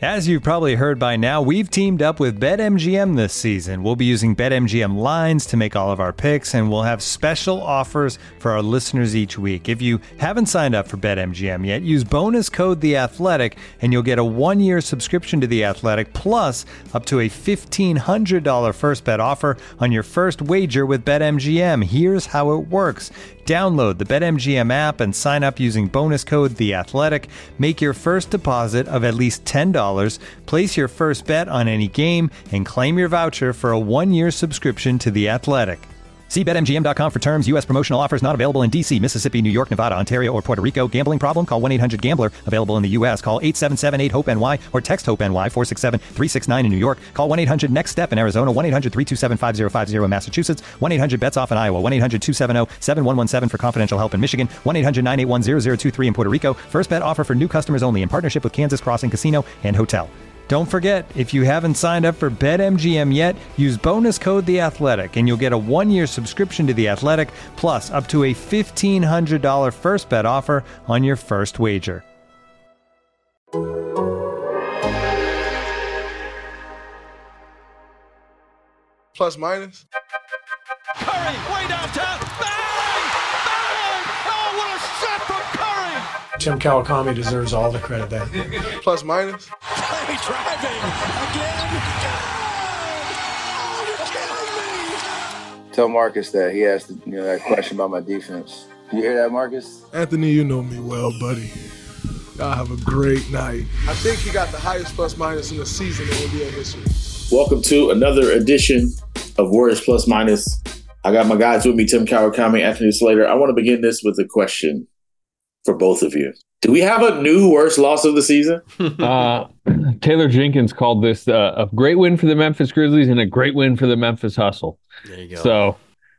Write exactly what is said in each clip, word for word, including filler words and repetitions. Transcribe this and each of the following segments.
As you've probably heard by now, we've teamed up with BetMGM this season. We'll be using BetMGM lines to make all of our picks, and we'll have special offers for our listeners each week. If you haven't signed up for BetMGM yet, use bonus code The Athletic, and you'll get a one-year subscription to The Athletic, plus up to a fifteen hundred dollars first bet offer on your first wager with BetMGM. Here's how it works. Download the BetMGM app and sign up using bonus code The Athletic. Make your first deposit of at least ten dollars. Place your first bet on any game and claim your voucher for a one-year subscription to The Athletic. See Bet M G M dot com for terms. U S promotional offers not available in D C, Mississippi, New York, Nevada, Ontario, or Puerto Rico. Gambling problem? Call one eight hundred gambler. Available in the U S. Call eight seven seven eight hope N Y or text HOPE-NY four six seven three six nine in New York. Call one eight hundred next step in Arizona. one eight hundred three two seven five zero five zero in Massachusetts. one eight hundred bets off in Iowa. one eight hundred two seven zero seven one one seven for confidential help in Michigan. one eight hundred nine eight one zero zero two three in Puerto Rico. First bet offer for new customers only in partnership with Kansas Crossing Casino and Hotel. Don't forget, if you haven't signed up for BetMGM yet, use bonus code The Athletic, and you'll get a one-year subscription to The Athletic, plus up to a fifteen hundred dollars first bet offer on your first wager. Plus minus. Curry, way downtown. Bang! Bang! Oh, what a shot from Curry! Tim Kawakami deserves all the credit there. Plus minus. Curry driving again. Oh, you're kidding me! Tell Marcus that he asked you know, that question about my defense. You hear that, Marcus? Anthony, you know me well, buddy. Y'all have a great night. I think he got the highest plus minus in the season in N B A history. Welcome to another edition of Warriors Plus Minus. I got my guys with me, Tim Kawakami, Anthony Slater. I want to begin this with a question for both of you. Do we have a new worst loss of the season? uh, Taylor Jenkins called this uh, a great win for the Memphis Grizzlies and a great win for the Memphis Hustle. There you go. So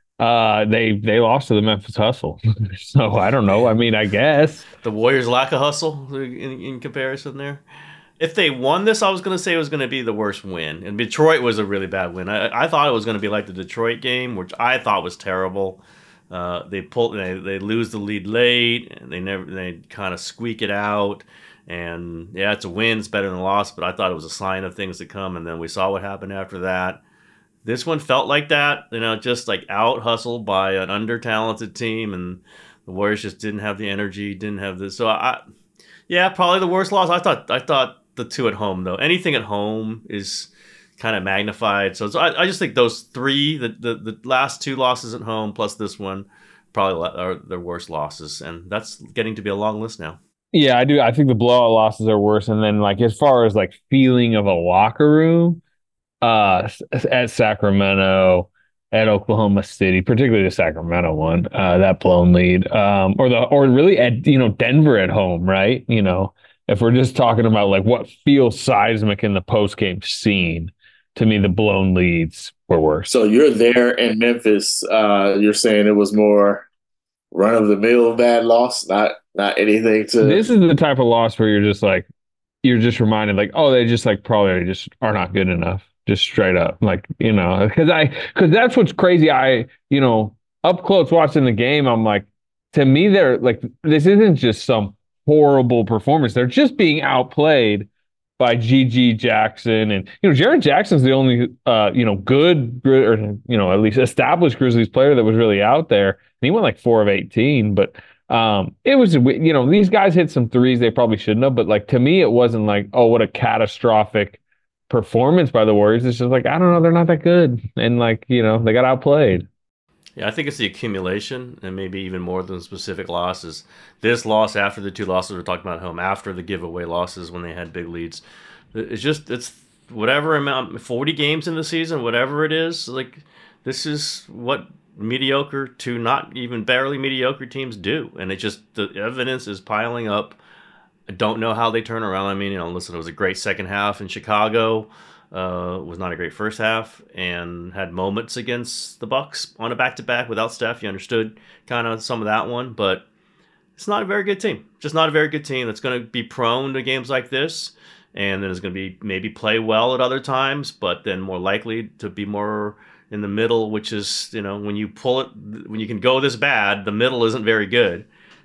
uh, they they lost to the Memphis Hustle. So I don't know. I mean, I guess. The Warriors lack a hustle in, in comparison there. If they won this, I was going to say it was going to be the worst win. And Detroit was a really bad win. I, I thought it was going to be like the Detroit game, which I thought was terrible. Uh, they pull, they, they lose the lead late, and they never, they kind of squeak it out. And yeah, it's a win. It's better than a loss, but I thought it was a sign of things to come. And then we saw what happened after that. This one felt like that, you know, just like out hustled by an under talented team, and the Warriors just didn't have the energy, didn't have this. So I, yeah, probably the worst loss. I thought, I thought the two at home though. Anything at home is kind of magnified. So, so I, I just think those three, the, the the last two losses at home plus this one, probably are their worst losses, and that's getting to be a long list now. Yeah, I do. I think the blowout losses are worse. And then, like, as far as like feeling of a locker room, uh, at Sacramento, at Oklahoma City, particularly the Sacramento one, uh, that blown lead, um, or the or really at you know Denver at home, right? You know, if we're just talking about like what feels seismic in the post game scene. To me, the blown leads were worse. So you're there in Memphis. Uh, you're saying it was more run of the mill bad loss, not not anything to. This is the type of loss where you're just like, you're just reminded, like, oh, they just like probably just are not good enough, just straight up, like you know, because I because that's what's crazy. I you know up close watching the game, I'm like, to me, they're like, this isn't just some horrible performance. They're just being outplayed by G G Jackson, and you know Jaren Jackson's the only uh you know good or you know at least established Grizzlies player that was really out there, and he went like four of eighteen. But um it was you know these guys hit some threes they probably shouldn't have, but like to me it wasn't like, oh, what a catastrophic performance by the Warriors. It's just like, I don't know, they're not that good, and like you know they got outplayed. Yeah, I think it's the accumulation, and maybe even more than specific losses. This loss after the two losses we're talking about at home, after the giveaway losses when they had big leads. It's just, it's whatever amount, forty games in the season, whatever it is, like this is what mediocre to not even barely mediocre teams do. And it just, the evidence is piling up. I don't know how they turn around. I mean, you know, listen, it was a great second half in Chicago. Uh, was not a great first half and had moments against the Bucks on a back-to-back without Steph. You understood kind of some of that one, but it's not a very good team. Just not a very good team that's going to be prone to games like this, and then is going to be maybe play well at other times, but then more likely to be more in the middle, which is, you know, when you pull it, when you can go this bad, the middle isn't very good.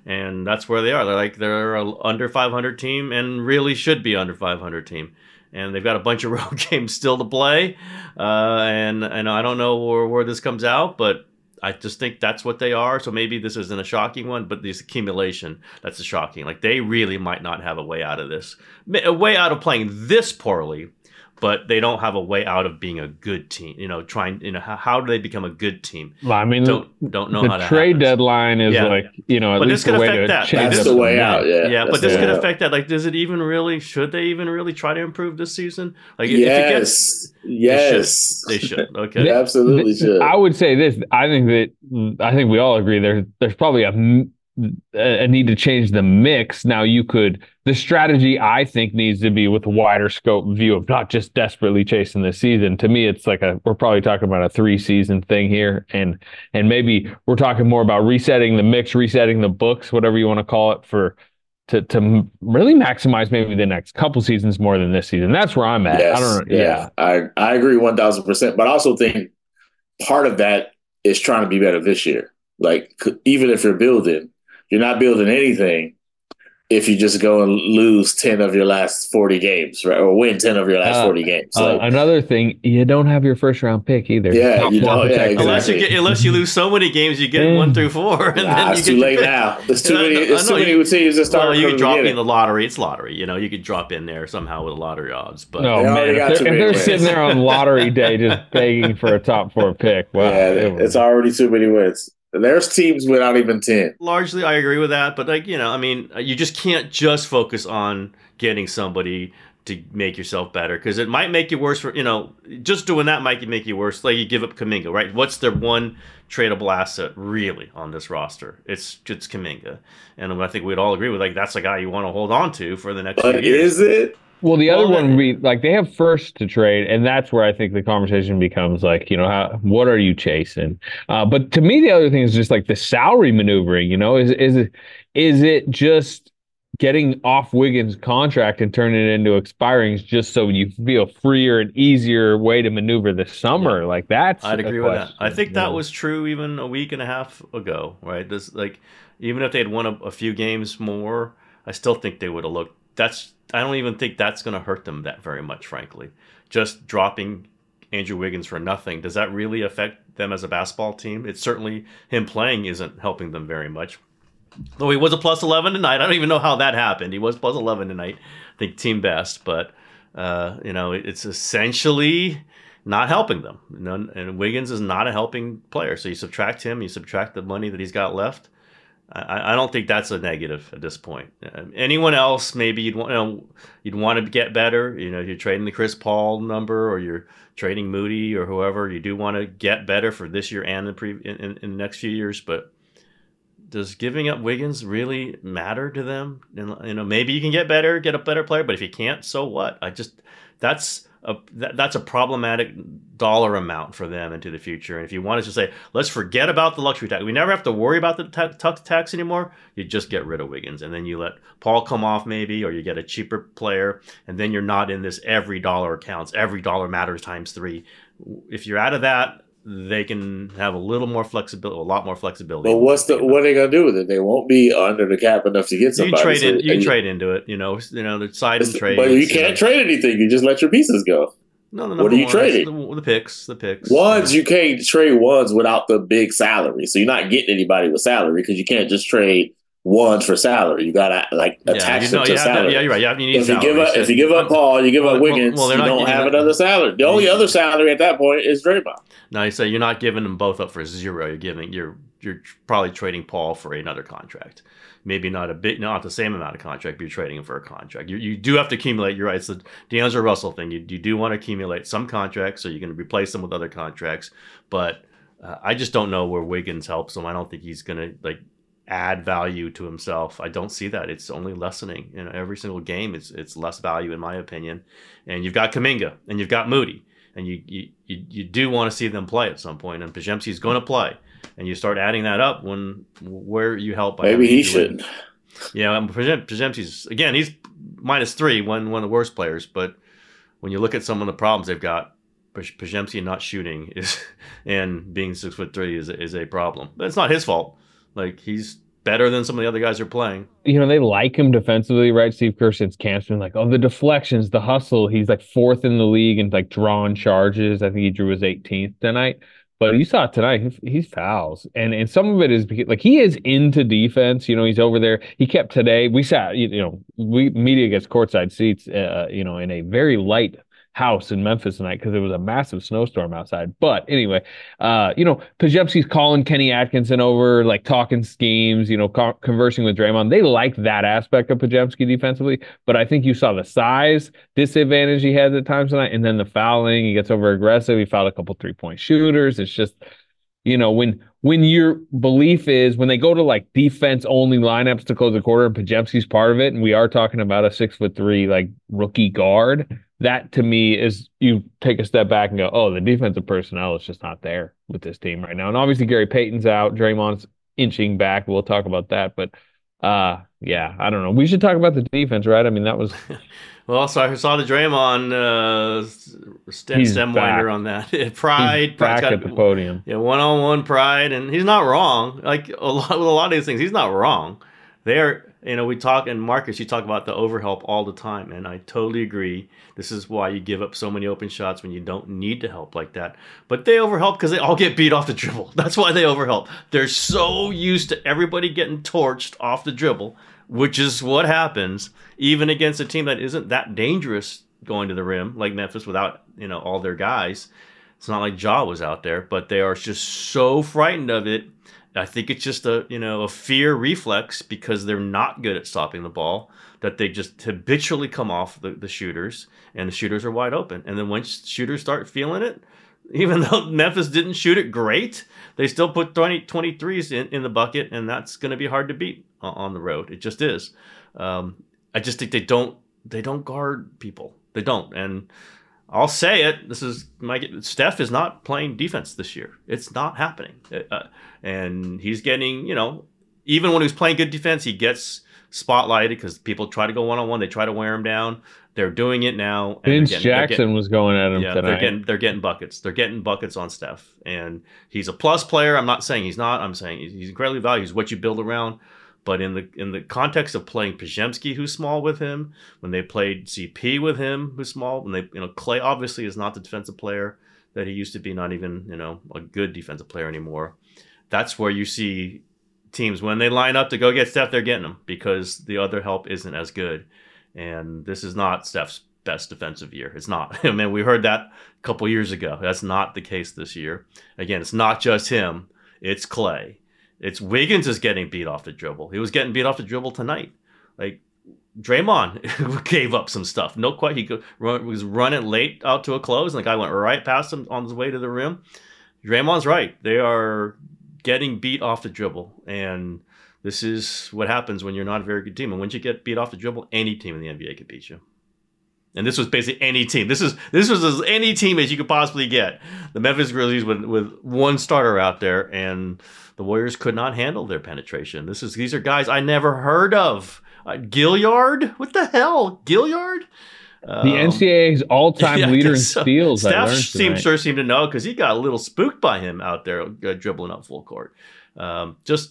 and that's where they are. They're like they're a under five hundred team and really should be under five hundred team. And they've got a bunch of road games still to play, uh, and and I don't know where, where this comes out, but I just think that's what they are. So maybe this isn't a shocking one, but this accumulation, that's a shocking. Like they really might not have a way out of this, a way out of playing this poorly, but they don't have a way out of being a good team. You know, trying, you know, how, how do they become a good team? Well, I mean, don't don't know the how to trade happen. deadline is Yeah. like, you know, at But least this the could way affect to that. change That's up the way the out. net. Yeah, Yeah, That's but this the could way out. affect that. Like, does it even really? Should they even really try to improve this season? Like, if it gets, Yes, yes, they should. Okay. They absolutely should. I would say this. I think that I think we all agree there's there's probably a, m- a need to change the mix. Now you could the strategy I think needs to be with a wider scope view of not just desperately chasing the season. To me, it's like a we're probably talking about a three season thing here, and and maybe we're talking more about resetting the mix, resetting the books, whatever you want to call it, for to to really maximize maybe the next couple seasons more than this season. That's where I'm at. Yes, I don't know. yeah, Yeah. I I agree one thousand percent. But I also think part of that is trying to be better this year. Like c- even if you're building, you're not building anything if you just go and lose ten of your last forty games, right? Or win ten of your last Uh, forty games. Uh, Like, another thing, you don't have your first round pick either. Yeah, Top you four don't- yeah, protected. Unless you Exactly. get, unless you lose so many games, you get Mm. one through four, and nah, then you it's get too your late pick. now. There's too Yeah, many. I There's know, too many you- teams that start Well, you from could the drop in beginning. the lottery. It's lottery. You know, you could drop in there somehow with the lottery odds. But Oh They man, already if got they're, too if many they're wins. sitting there on lottery day just begging for a top four pick, wow, yeah, it was- it's already too many wins. There's teams without even ten. largely, I agree with that. But like you know, I mean, you just can't just focus on getting somebody to make yourself better because it might make you worse for you know just doing that might make you worse. Like you give up Kuminga, right? What's their one tradable asset really on this roster? It's it's Kuminga, and I think we'd all agree with like that's a guy you want to hold on to for the next But few years. is it? Well, the other Well, one would be like they have first to trade, and that's where I think the conversation becomes like, you know, how what are you chasing? Uh, but to me, the other thing is just like the salary maneuvering. You know, is is it is it just getting off Wiggins' contract and turning it into expirings just so you feel freer and easier way to maneuver this summer? Yeah. Like that's I'd a agree with that. question, I think you that know? was true even a week and a half ago, right? This like even if they had won a, a few games more, I still think they would have looked. That's I don't even think that's going to hurt them that very much, frankly. Just dropping Andrew Wiggins for nothing, does that really affect them as a basketball team? It's certainly him playing isn't helping them very much. Though he was a plus eleven tonight. I don't even know how that happened. He was plus eleven tonight. I think team best, but uh, you know, it's essentially not helping them. You know, and Wiggins is not a helping player. So you subtract him, you subtract the money that he's got left. I, I don't think that's a negative at this point. Uh, anyone else, maybe you'd want, you know, you'd want to get better. You know, you're trading the Chris Paul number, or you're trading Moody, or whoever. You do want to get better for this year and the pre in, in, in the next few years. But does giving up Wiggins really matter to them? And, you know, maybe you can get better, get a better player, but if you can't, so what? I just that's. A, that, that's a problematic dollar amount for them into the future. And if you want to just say, let's forget about the luxury tax, we never have to worry about the ta- tax tax anymore, you just get rid of Wiggins. And then you let Paul come off maybe, or you get a cheaper player, and then you're not in this every dollar counts, every dollar matters times three. If you're out of that, they can have a little more flexibility, a lot more flexibility. But what's the what are they gonna do with it? They won't be under the cap enough to get You somebody. can trade so- in, you and can trade into it, you know, you know, the side and trade. But you can't trade anything. You just let your pieces go. No, no, What number are you one, trading? The, the picks, the picks. Ones you can't trade ones without the big salary. So you're not getting anybody with salary because you can't just trade ones for salary. You gotta like Yeah, attach you them know, to you have to- salary. yeah, you're right. You, have, you need If you give salary. up, if you give up Paul, you give Well, up well, Wiggins. well, they're you not don't giving have up- another salary. The only other salary at that point is Draymond. Now you say you're not giving them both up for zero. You're giving you're you're probably trading Paul for another contract. Maybe not a bit, not the same amount of contract, but you're trading him for a contract. You you do have to accumulate. You're right. It's the D'Angelo Russell thing. You you do want to accumulate some contracts, so you can replace them with other contracts. But uh, I just don't know where Wiggins helps him. I don't think he's gonna like add value to himself. I don't see that. It's only lessening. You know, every single game, it's it's less value in my opinion. And you've got Kuminga and you've got Moody. And you, you, you, you do want to see them play at some point, and Podziemski's going to play, and you start adding that up when where you help. By Maybe having he Andrew shouldn't. Wiggins. Yeah, and Podziemski's again. He's minus three, one one of the worst players. But when you look at some of the problems they've got, Podziemski not shooting is and being six foot three is is a problem. But it's not his fault. Like he's better than some of the other guys are playing. You know, they like him defensively, right? Steve Kerr since camp's been like, oh, the deflections, the hustle. He's like fourth in the league and like drawn charges. I think he drew his eighteenth tonight. But you saw it tonight, he, he's fouls. And and some of it is because, like, he is into defense. You know, he's over there. He kept today, we sat, you know, we media gets courtside seats, uh, you know, in a very light house in Memphis tonight because it was a massive snowstorm outside. But anyway, uh, you know, Podziemski's calling Kenny Atkinson over, like talking schemes, you know, co- conversing with Draymond. They like that aspect of Podziemski defensively. But I think you saw the size disadvantage he has at times tonight, and then the fouling. He gets over aggressive. He fouled a couple three point shooters. It's just, you know, when when your belief is when they go to like defense only lineups to close the quarter, and Podziemski's part of it, and we are talking about a six foot three like rookie guard. That to me is you take a step back and go, oh, the defensive personnel is just not there with this team right now. And obviously Gary Payton's out, Draymond's inching back. We'll talk about that, but uh, yeah, I don't know. We should talk about the defense, right? I mean, that was. Well, so I saw the Draymond uh, stem, stem winder on that. Pride, he's back got, at the podium. Yeah, one-on-one pride, and he's not wrong. Like a lot with a lot of these things, he's not wrong. They're, you know, we talk, and Marcus, you talk about the overhelp all the time, and I totally agree. This is why you give up so many open shots when you don't need to help like that. But they overhelp because they all get beat off the dribble. That's why they overhelp. They're so used to everybody getting torched off the dribble, which is what happens even against a team that isn't that dangerous going to the rim, like Memphis, without, you know, all their guys. It's not like Ja was out there, but they are just so frightened of it. I think it's just a, you know, a fear reflex because they're not good at stopping the ball, that they just habitually come off the, the shooters, and the shooters are wide open. And then once shooters start feeling it, even though Memphis didn't shoot it great, they still put twenty, twenty-threes in, in the bucket, and that's going to be hard to beat on the road. It just is. Um, I just think they don't they don't guard people. They don't. And I'll say it. This is my Steph is not playing defense this year. It's not happening. Uh, and he's getting, you know, even when he's playing good defense, he gets spotlighted because people try to go one on one. They try to wear him down. They're doing it now. And Vince getting, Jackson getting, was going at him yeah, tonight. They're getting they're getting buckets. They're getting buckets on Steph, and he's a plus player. I'm not saying he's not. I'm saying he's, he's incredibly valuable. He's what you build around. But in the in the context of playing Podziemski, who's small with him, when they played C P with him, who's small, when they, you know, Clay obviously is not the defensive player that he used to be, not even, you know, a good defensive player anymore. That's where you see teams, when they line up to go get Steph, they're getting him because the other help isn't as good. And this is not Steph's best defensive year. It's not. I mean, we heard that a couple years ago. That's not the case this year. Again, it's not just him. It's Clay. It's Wiggins is getting beat off the dribble. He was getting beat off the dribble tonight. Like, Draymond gave up some stuff. No quite. He could run, was running late out to a close, and the guy went right past him on his way to the rim. Draymond's right. They are getting beat off the dribble, and this is what happens when you're not a very good team. And once you get beat off the dribble, any team in the N B A can beat you. And this was basically any team. This is this was as any team as you could possibly get. The Memphis Grizzlies with with one starter out there, and the Warriors could not handle their penetration. This is these are guys I never heard of. Uh, Gilliard? What the hell? Gilliard? Um, the N C double A's all-time yeah, leader in so. steals. Steph seemed sure seemed to know because he got a little spooked by him out there uh, dribbling up full court. Um, just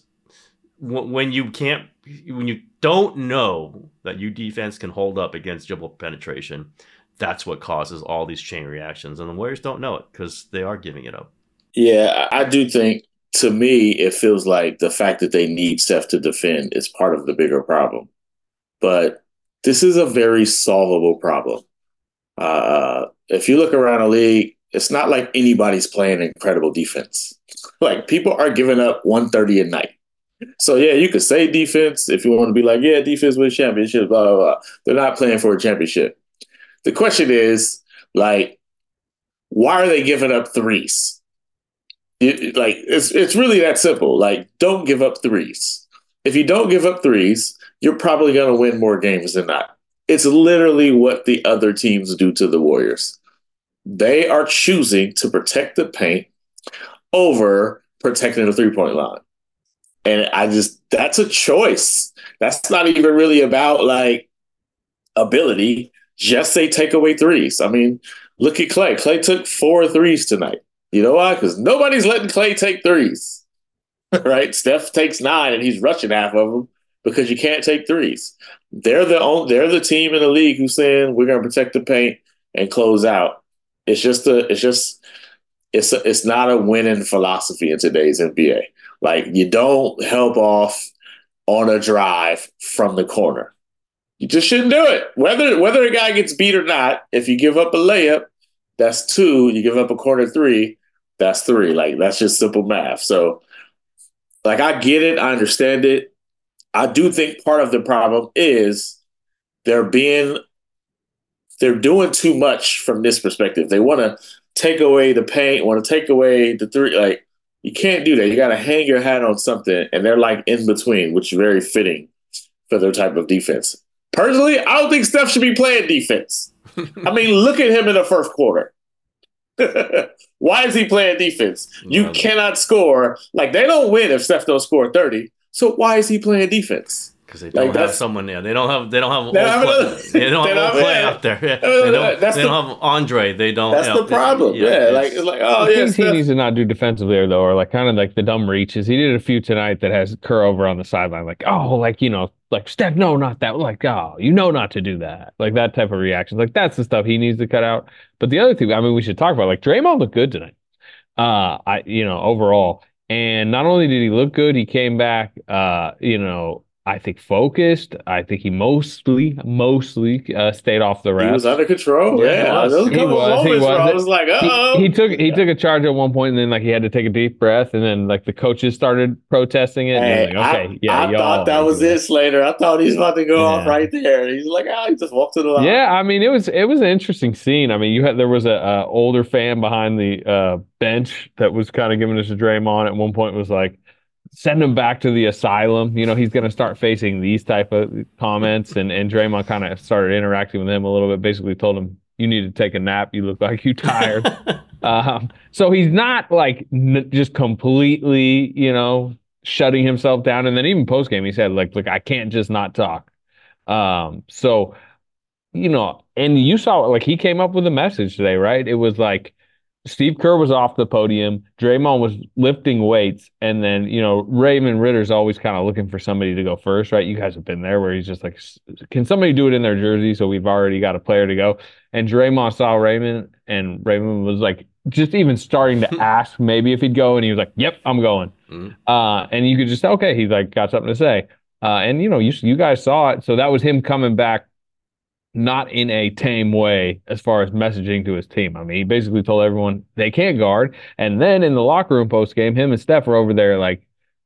w- when you can't, when you don't know that your defense can hold up against dribble penetration, that's what causes all these chain reactions. And the Warriors don't know it because they are giving it up. Yeah, I do think, to me, it feels like the fact that they need Steph to defend is part of the bigger problem. But this is a very solvable problem. Uh, if you look around the league, it's not like anybody's playing incredible defense. Like, people are giving up one thirty a night. So, yeah, you could say defense if you want to be like, yeah, defense wins championships, blah, blah, blah. They're not playing for a championship. The question is, like, why are they giving up threes? It, like, it's it's really that simple. Like, don't give up threes. If you don't give up threes, you're probably going to win more games than not. It's literally what the other teams do to the Warriors. They are choosing to protect the paint over protecting the three-point line. And I just, that's a choice. That's not even really about, like, ability. Just say take away threes. I mean, look at Clay. Clay took four threes tonight. You know why? Because nobody's letting Clay take threes. right? Steph takes nine and he's rushing half of them because you can't take threes. They're the only, they're the team in the league who's saying we're going to protect the paint and close out. It's just a, it's just, it's a, it's not a winning philosophy in today's N B A. Like, you don't help off on a drive from the corner. You just shouldn't do it. Whether whether a guy gets beat or not, if you give up a layup, that's two. You give up a corner three, that's three. Like, that's just simple math. So, like, I get it. I understand it. I do think part of the problem is they're being, they're doing too much from this perspective. They want to take away the paint, want to take away the three. Like, you can't do that. You got to hang your hat on something, and they're like in between, which is very fitting for their type of defense. Personally, I don't think Steph should be playing defense. I mean, look at him in the first quarter. Why is he playing defense? You no, cannot score. Like, they don't win if Steph don't score thirty. So why is he playing defense? Because they don't like, have someone there. They don't have. They don't have. They don't have, play, they don't have, have play out there. Yeah. They don't. That's they the, don't have Andre. They don't. That's you know, the problem. Yeah, yeah. like it's like oh the yeah. Things he needs to not do defensively there though, or like kind of like the dumb reaches. He did a few tonight that has Kerr over on the sideline, like oh, like you know, like Steph, no, not that. Like oh, you know, not to do that. Like that type of reaction. Like that's the stuff he needs to cut out. But the other thing, I mean, we should talk about like Draymond looked good tonight. Uh, I you know overall, and not only did he look good, he came back. Uh, you know. I think focused. I think he mostly, mostly uh, stayed off the refs. He was under control. Yeah, yeah. There was a couple was, moments was. where I was like, "Uh-oh." He, he took he took a charge at one point, and then like he had to take a deep breath, and then like the coaches started protesting it. Hey, and like, okay, I, yeah, I thought that was it, Slater. I thought he was about to go yeah. off right there. He's like, "Ah, oh, he just walked to the line." Yeah, I mean, it was it was an interesting scene. I mean, you had there was a, a older fan behind the uh, bench that was kind of giving us a Draymond. At one point, was like, send him back to the asylum. You know, he's going to start facing these type of comments. And, and Draymond kind of started interacting with him a little bit, basically told him, you need to take a nap. You look like you're tired. um, so he's not like n- just completely, you know, shutting himself down. And then even post game, he said, like, look, I can't just not talk. Um, so, you know, and you saw like he came up with a message today, right? It was like, Steve Kerr was off the podium. Draymond was lifting weights. And then, you know, Raymond Ritter's always kind of looking for somebody to go first, right? You guys have been there where he's just like, can somebody do it in their jersey? So we've already got a player to go. And Draymond saw Raymond, and Raymond was like, just even starting to ask maybe if he'd go. And he was like, yep, I'm going. Mm-hmm. Uh, and you could just, okay, he's like, got something to say. Uh, and, you know, you, you guys saw it. So that was him coming back, not in a tame way as far as messaging to his team. I mean, he basically told everyone they can't guard. And then in the locker room post game, him and Steph were over there like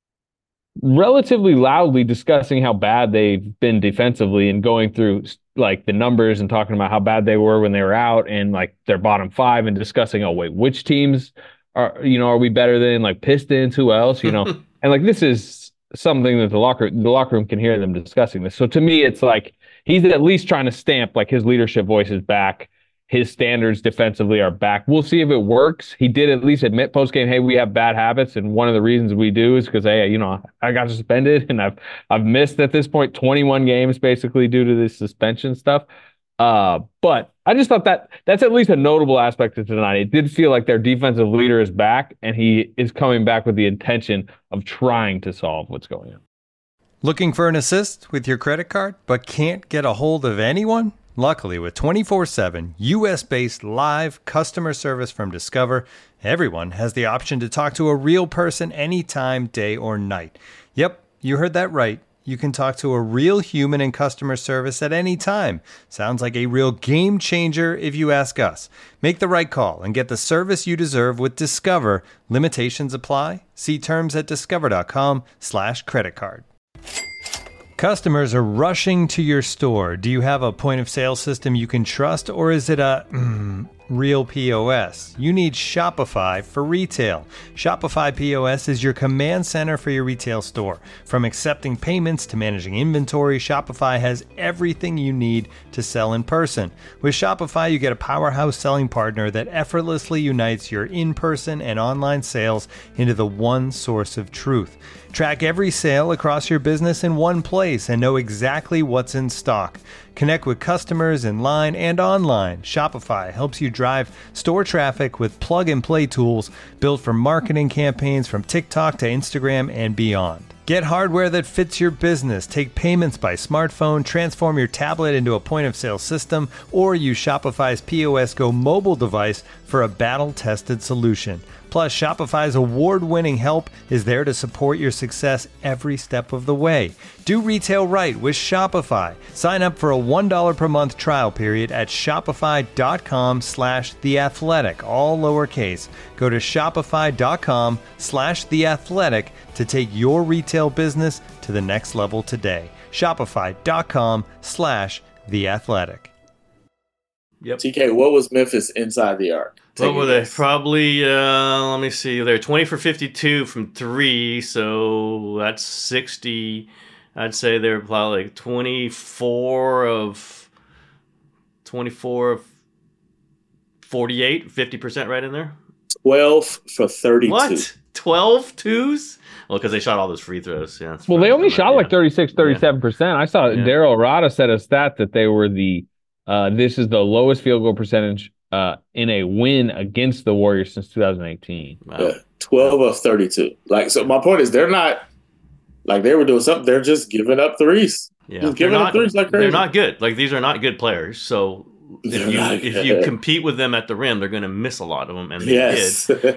relatively loudly discussing how bad they've been defensively and going through like the numbers and talking about how bad they were when they were out and like their bottom five and discussing, oh, wait, which teams are, you know, are we better than like Pistons? Who else, you know? And like this is something that the locker the locker room can hear them discussing this. So to me, it's like, he's at least trying to stamp like his leadership voice is back. His standards defensively are back. We'll see if it works. He did at least admit post-game, hey, we have bad habits. And one of the reasons we do is because, hey, you know, I got suspended and I've I've missed at this point twenty-one games basically due to this suspension stuff. Uh, but I just thought that that's at least a notable aspect of tonight. It did feel like their defensive leader is back and he is coming back with the intention of trying to solve what's going on. Looking for an assist with your credit card, but can't get a hold of anyone? Luckily, with twenty-four seven U S-based live customer service from Discover, everyone has the option to talk to a real person anytime, day or night. Yep, you heard that right. You can talk to a real human in customer service at any time. Sounds like a real game changer if you ask us. Make the right call and get the service you deserve with Discover. Limitations apply. See terms at discover.com slash credit card. Customers are rushing to your store. Do you have a point of sale system you can trust, or is it a mm, real P O S? You need Shopify for retail. Shopify P O S is your command center for your retail store. From accepting payments to managing inventory, Shopify has everything you need to sell in person. With Shopify, you get a powerhouse selling partner that effortlessly unites your in-person and online sales into the one source of truth. Track every sale across your business in one place and know exactly what's in stock. Connect with customers in line and online. Shopify helps you drive store traffic with plug-and-play tools built for marketing campaigns from TikTok to Instagram and beyond. Get hardware that fits your business. Take payments by smartphone, transform your tablet into a point-of-sale system, or use Shopify's P O S Go mobile device for a battle-tested solution. Plus, Shopify's award-winning help is there to support your success every step of the way. Do retail right with Shopify. Sign up for a one dollar per month trial period at shopify.com slash theathletic, all lowercase. Go to shopify.com slash theathletic to take your retail business to the next level today. Shopify.com slash theathletic. Yep. T K, what was Memphis inside the arc? What were they? Probably, uh, let me see. They're twenty for fifty-two from three, so that's sixty. I'd say they're probably like twenty-four of twenty-four of forty-eight, fifty percent right in there. twelve for thirty-two. What? twelve twos? Well, because they shot all those free throws. Yeah. Well, they only shot yeah. like thirty-six, thirty-seven percent. I saw Yeah. Daryl Rada said a stat that they were the, uh, this is the lowest field goal percentage uh, in a win against the Warriors since two thousand eighteen. Wow. Yeah, twelve of thirty-two. Like, so my point is, they're not like they were doing something. They're just giving up threes. Yeah. Just They're giving not, up threes like crazy. they're not good. Like, these are not good players. So if They're you not if you good. compete with them at the rim, they're going to miss a lot of them, and they Yes. did.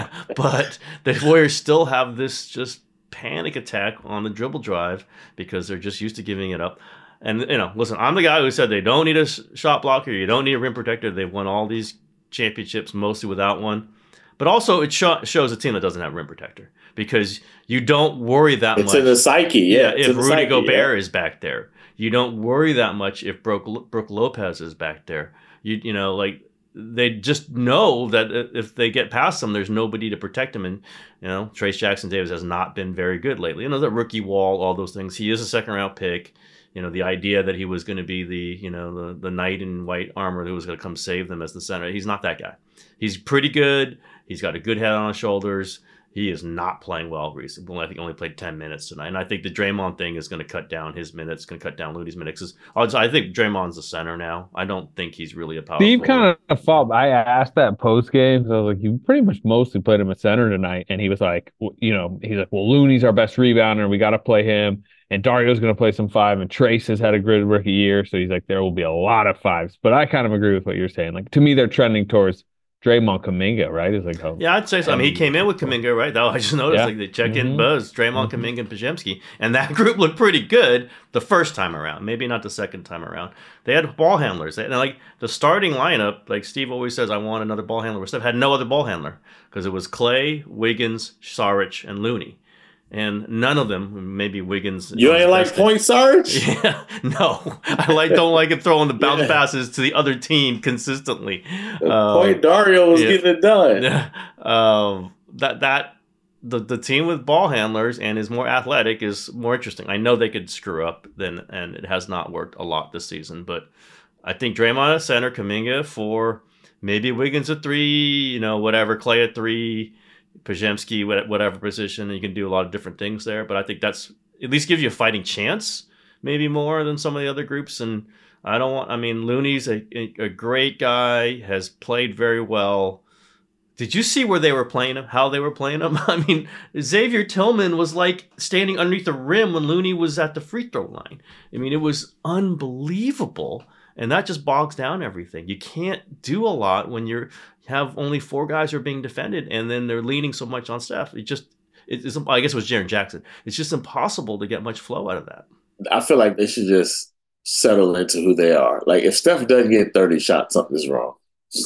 But the Warriors still have this just panic attack on the dribble drive because they're just used to giving it up. And, you know, listen, I'm the guy who said they don't need a sh- shot blocker, you don't need a rim protector. They've won all these championships mostly without one. But also it sh- shows a team that doesn't have a rim protector because you don't worry that It's much. in the psyche. Yeah. it's if in the Rudy psyche, Gobert yeah. is back there, you don't worry that much if Brooke, Brooke Lopez is back there. You you know, like, they just know that if they get past them, there's nobody to protect them. And, you know, Trace Jackson Davis has not been very good lately. You know, the rookie wall, all those things. He is a second round pick. You know, the idea that he was going to be the, you know, the, the knight in white armor who was going to come save them as the center. He's not that guy. He's pretty good. He's got a good head on his shoulders. He is not playing well recently. I think he only played ten minutes tonight. And I think the Draymond thing is going to cut down his minutes, going to cut down Looney's minutes. I think Draymond's the center now. I don't think he's really a power Steve forward. kind of fought. I asked that post game. So I was like, you pretty much mostly played him at center tonight. And he was like, w- you know, he's like, well, Looney's our best rebounder. We got to play him. And Dario's going to play some five. And Trace has had a good rookie year. So he's like, there will be a lot of fives. But I kind of agree with what you're saying. Like, to me, they're trending towards Draymond Kuminga, right? It's like, oh, Yeah, I'd say so. I mean, he came in with Kuminga, right? That I just noticed, Yeah. like, they check in Mhm. buzz, Draymond, Mhm. Kuminga, and Pajemski, and that group looked pretty good the first time around. Maybe not the second time around. They had ball handlers. They, and like the starting lineup, like Steve always says, I want another ball handler. But Steph had no other ball handler because it was Clay, Wiggins, Saric, and Looney. And none of them, maybe Wiggins. You ain't like best- Point Sarge? Yeah, no, I like don't like him throwing the bounce Yeah. passes to the other team consistently. Point Um, Dario was yeah. getting it done. Yeah. um, that that the the team with ball handlers and is more athletic is more interesting. I know they could screw up, then, and it has not worked a lot this season. But I think Draymond at center, Kuminga for maybe Wiggins at three, you know, whatever, Clay at three, Pajemski, wha- whatever position. You can do a lot of different things there. But I think that's at least gives you a fighting chance, maybe more than some of the other groups. And I don't want. I mean, Looney's a a great guy, has played very well. Did you see where they were playing him? How they were playing him? I mean, Xavier Tillman was like standing underneath the rim when Looney was at the free throw line. I mean, it was unbelievable, and that just bogs down everything. You can't do a lot when you're you have only four guys who are being defended, and then they're leaning so much on Steph. It just, it's, I guess it was Jaren Jackson. It's just impossible to get much flow out of that. I feel like they should just settle into who they are. Like, if Steph doesn't get thirty shots, something's wrong.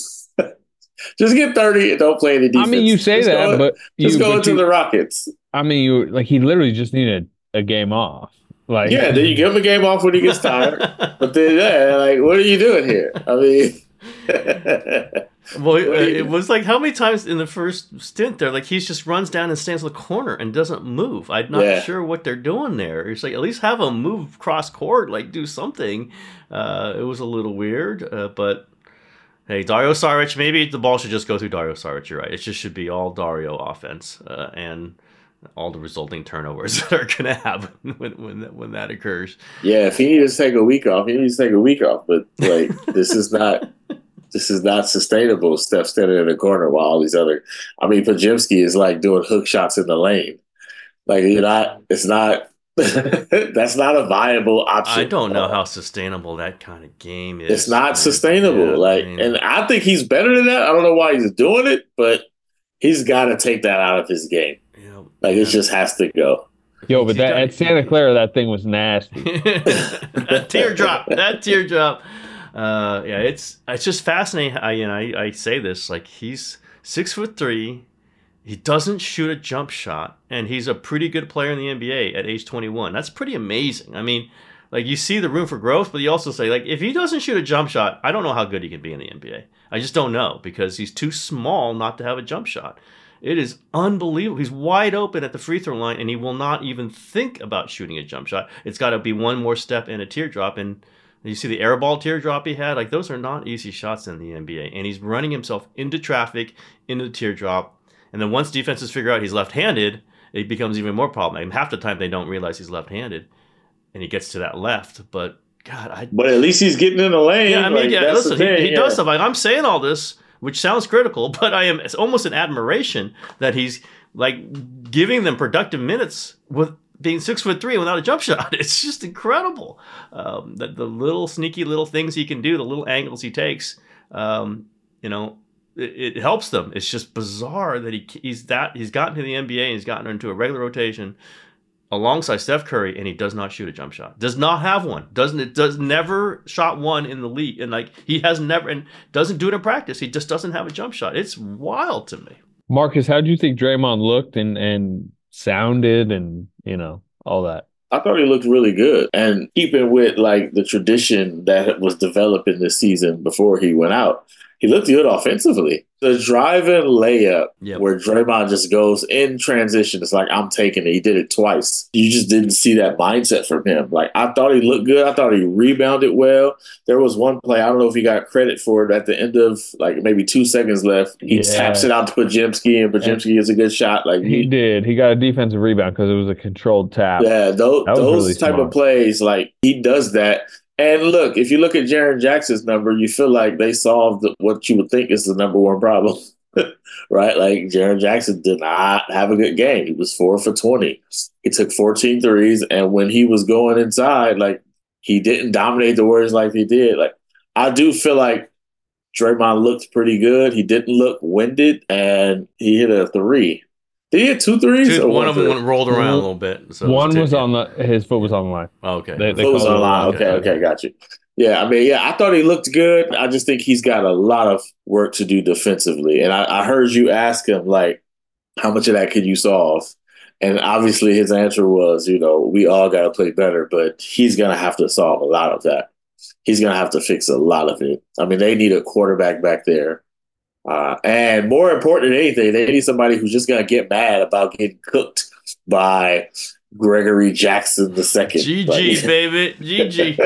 Just get thirty and don't play any defense. I mean, you say just that, go, but just you, go but into you, the Rockets. I mean, you like he literally just needed a game off. Like, Yeah, then you give him a game off when he gets tired. But then, yeah, like, what are you doing here? I mean, Well, it, it was like how many times in the first stint there, like he just runs down and stands in the corner and doesn't move. I'm not Yeah. sure what they're doing there. It's like at least have him move cross court, like do something. Uh, it was a little weird, uh, but hey, Dario Saric, maybe the ball should just go through Dario Saric. You're right. It just should be all Dario offense, uh, and all the resulting turnovers that are going to happen when when that, when that occurs. Yeah, if he needs to take a week off, he needs to take a week off. But like, this is not this is not sustainable. Steph standing in the corner while all these other. I mean, Podziemski is like doing hook shots in the lane. Like you're not. It's not. That's not a viable option. I don't know how sustainable that kind of game is. It's not sustainable. Yeah, like, I mean, and I think he's better than that. I don't know why he's doing it, but he's got to take that out of his game. yeah, Like yeah. it just has to go. Yo, but that at Santa Clara, that thing was nasty. that teardrop, that teardrop. Uh, yeah, it's it's just fascinating. I you know I, I say this like he's six foot three. He doesn't shoot a jump shot, and he's a pretty good player in the N B A at age twenty-one. That's pretty amazing. I mean, like you see the room for growth, but you also say like if he doesn't shoot a jump shot, I don't know how good he can be in the N B A. I just don't know because he's too small not to have a jump shot. It is unbelievable. He's wide open at the free throw line, and he will not even think about shooting a jump shot. It's got to be one more step and a teardrop. And you see the air ball teardrop he had? Like, those are not easy shots in the N B A. And he's running himself into traffic, into the teardrop. And then once defenses figure out he's left-handed, it becomes even more problematic. Half the time they don't realize he's left-handed, and he gets to that left. But, God, I... But at least he's getting in the lane. Yeah, I mean, like, yeah, that's listen, the he, thing, he yeah. does stuff. Like, I'm saying all this, which sounds critical, but I am it's almost an admiration that he's like giving them productive minutes with being six foot three without a jump shot. It's just incredible. Um, that the little sneaky little things he can do, the little angles he takes, um, you know, it, it helps them. It's just bizarre that he he's that he's gotten to the N B A and he's gotten into a regular rotation alongside Steph Curry, and he does not shoot a jump shot. Does not have one. Doesn't it? Does never shot one in the league, and like he has never and doesn't do it in practice. He just doesn't have a jump shot. It's wild to me. Marcus, how do you think Draymond looked and and sounded, and you know all that? I thought he looked really good, and keeping with like the tradition that was developing this season before he went out, he looked good offensively. The drive-in layup Yep. where Draymond just goes in transition, it's like, I'm taking it. He did it twice. You just didn't see that mindset from him. Like, I thought he looked good. I thought he rebounded well. There was one play, I don't know if he got credit for it, at the end of like maybe two seconds left. He Yeah. taps it out to Podziemski, and Podziemski gets a good shot. Like He did. He got a defensive rebound because it was a controlled tap. Yeah, those, That was those really type smart. of plays, like he does that. And look, if you look at Jaren Jackson's number, you feel like they solved what you would think is the number one problem, right? Like Jaren Jackson did not have a good game. He was four for twenty. He took fourteen threes, and when he was going inside, like he didn't dominate the Warriors like he did. Like I do feel like Draymond looked pretty good. He didn't look winded, and he hit a three. Did he hit two threes? Two, or one of them three? went, rolled around a little bit. So it One two, was yeah. on the his foot was on the line. Oh, okay. They, they Foot was called on it line. a- Okay, okay, got you. Yeah, I mean, yeah, I thought he looked good. I just think he's got a lot of work to do defensively. And I, I heard you ask him, like, how much of that could you solve? And obviously his answer was, you know, we all got to play better, but he's going to have to solve a lot of that. He's going to have to fix a lot of it. I mean, they need a quarterback back there. Uh, and more important than anything, they need somebody who's just going to get mad about getting cooked by Gregory Jackson the second. G G, Like- baby. G G.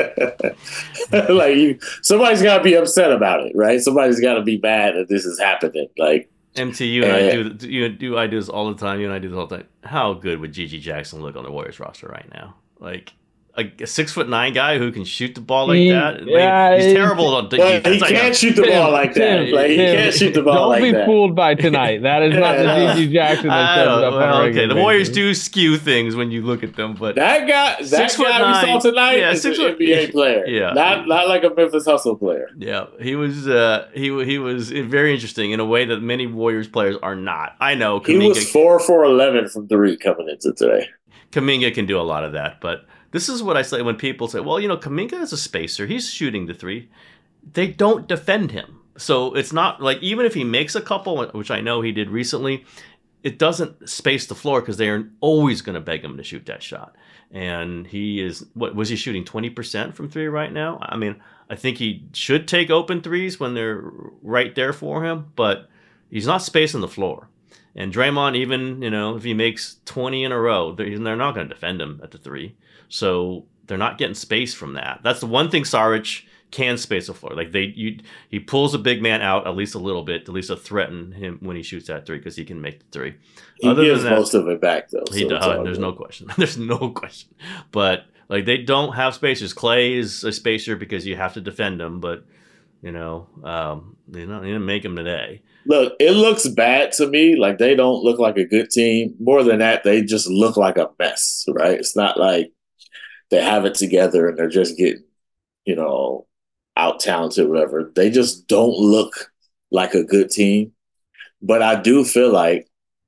like you, somebody's got to be upset about it, right? Somebody's got to be mad that this is happening. Like M T, you and I Eh. do you do I do this all the time. You and I do this all the time. How good would G G Jackson look on the Warriors roster right now? Like a, a six foot nine guy who can shoot the ball like He- that. Like, yeah, he's he- terrible on but defense. he I know. can't shoot the Tim, ball like that. Tim, like he Tim, can't shoot the ball Don't like be that. fooled by tonight. That is not Yeah. the G G Jackson that I shows don't- up on well, a okay, regular the Warriors basis. do skew things when you look at them, but That guy, that Six foot guy nine. we saw tonight Yeah, is six an foot- N B A player. Yeah. not not like a Memphis Hustle player. yeah, he was uh, he he was very interesting in a way that many Warriors players are not. I know He was Kuminga, four for eleven from three coming into today. Kuminga can do a lot of that, but this is what I say when people say, "Well, you know, Kuminga is a spacer. He's shooting the three." They don't defend him, so it's not like even if he makes a couple, which I know he did recently, it doesn't space the floor because they are always going to beg him to shoot that shot. And he is, what was he shooting, twenty percent from three right now? I mean, I think he should take open threes when they're right there for him, but he's not spacing the floor. And Draymond, even, you know, if he makes twenty in a row, they're, they're not going to defend him at the three. So they're not getting space from that. That's the one thing Saric can space the floor. Like they, you, he pulls a big man out at least a little bit, at least to threaten him when he shoots that three because he can make the three. He Other gives than that, most of it back though. he so does. Uh, there's good. no question. There's no question. But like they don't have spacers. Clay is a spacer because you have to defend him, but you know, um, you know, he didn't make him today. Look, it looks bad to me. Like they don't look like a good team. More than that, they just look like a mess, right? It's not like they have it together and they're just getting, you know, out talented, whatever. They just don't look like a good team. But I do feel like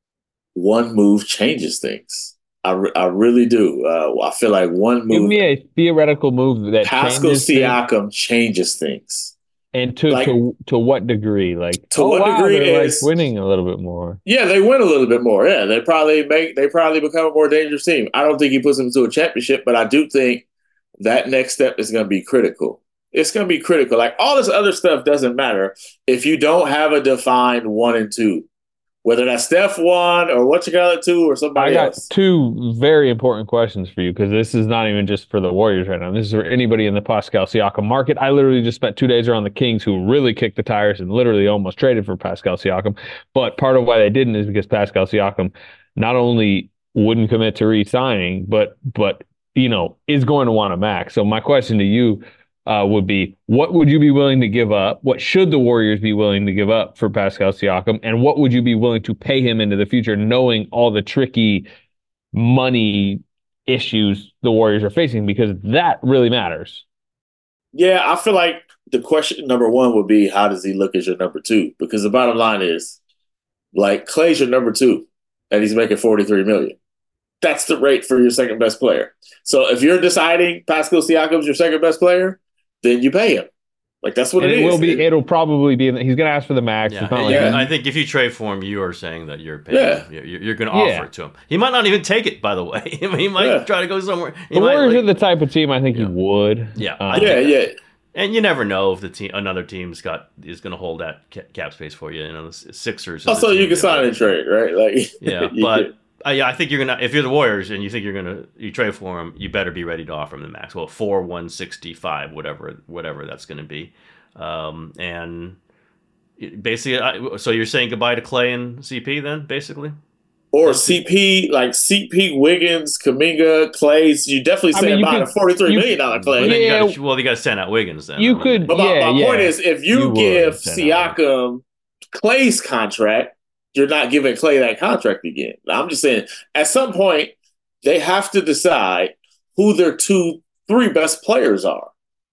one move changes things. I, re- I really do. Uh, I feel like one move. Give me a theoretical move that Pascal changes things. Siakam changes things. And to, Like- to to what degree? Like To oh, what wow, degree they're is- like winning a little bit more. Yeah, they win a little bit more. Yeah, they probably make they probably become a more dangerous team. I don't think he puts them into a championship, but I do think that next step is going to be critical. It's going to be critical. Like all this other stuff doesn't matter if you don't have a defined one and two, whether that's Steph one or what you got two or I somebody got else. two very important questions for you because this is not even just for the Warriors right now. This is for anybody in the Pascal Siakam market. I literally just spent two days around the Kings, who really kicked the tires and literally almost traded for Pascal Siakam. But part of why they didn't is because Pascal Siakam not only wouldn't commit to re-signing, but but you know is going to want a max. So my question to you uh, would be, what would you be willing to give up? What should the Warriors be willing to give up for Pascal Siakam? And what would you be willing to pay him into the future, knowing all the tricky money issues the Warriors are facing? Because that really matters. Yeah, I feel like the question number one would be, how does he look as your number two? Because the bottom line is, like, Clay's your number two, and he's making forty-three million dollars. That's the rate for your second best player. So if you're deciding Pascal Siakam's your second best player, then you pay him. Like that's what And it, it is. will be. It'll probably be. He's going to ask for the max. Yeah, It's not like yeah. I think if you trade for him, you are saying that you're paying. Yeah. him. You're, you're going to offer Yeah. it to him. He might not even take it. By the way, he might Yeah. try to go somewhere. He the might, Warriors like- are the type of team I think Yeah. he would. Yeah, Um, I yeah, think yeah. And you never know if the team, another team's got is going to hold that ca- cap space for you. You know, the Sixers. are the Also, team you can that- sign and trade, right? Like, Yeah, you but can- uh, yeah, I think you're gonna. If you're the Warriors and you think you're gonna you trade for him, you better be ready to offer him the max. Well, four one sixty five, whatever, whatever that's going to be, um, and it- basically, I, so you're saying goodbye to Clay and C P then, basically. or C P, like C P, Wiggins, Kaminga, Clays. You definitely I say mean, you about could- a forty-three you- million dollar Well, Clay. then you Yeah. gotta, well, you got to send out Wiggins then. You I mean, could- But my, Yeah, my yeah. point is, if you, You would give send out Siakam Clay's contract, you're not giving Clay that contract again. I'm just saying, at some point, they have to decide who their two, three best players are.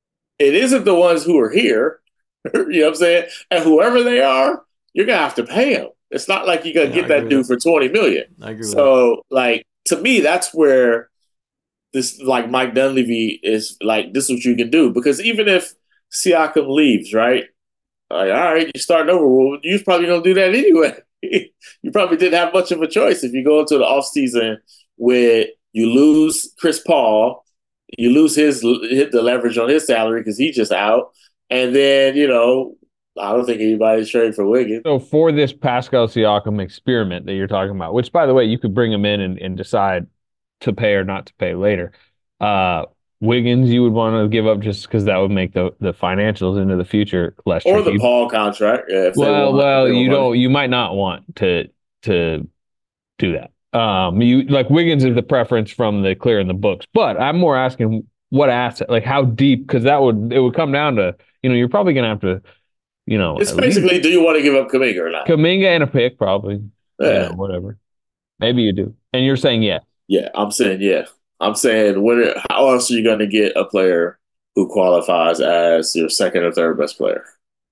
It isn't the ones who are here. You know what I'm saying? And whoever they are, you're gonna have to pay them. It's not like you're gonna Yeah, get I that agree dude with for twenty million. I agree with that. So, like, to me, that's where this, like, Mike Dunleavy is like, this is what you can do. Because even if Siakam leaves, right? Like, all right, you're starting over. Well, you're probably going to do that anyway. You probably didn't have much of a choice if you go into the offseason where you lose Chris Paul, you lose his hit the leverage on his salary because he's just out. And then, you know, I don't think anybody's trading for Wiggins. So for this Pascal Siakam experiment that you're talking about, which by the way, you could bring him in and, and decide to pay or not to pay later. Uh, Wiggins, you would want to give up just because that would make the, the financials into the future less Or tricky. the Paul contract. Yeah, if they well, want- well, if they you want don't. You might not want to to do that. Um, you like Wiggins is the preference from the clear in the books, but I'm more asking what asset, like how deep, because that would it would come down to you know you're probably gonna have to you know It's at least basically, do you want to give up Kaminga or not? Kaminga and a pick probably. Yeah. You know, whatever. Maybe you do, and you're saying yeah. Yeah, I'm saying yeah. I'm saying, when, how else are you going to get a player who qualifies as your second or third best player?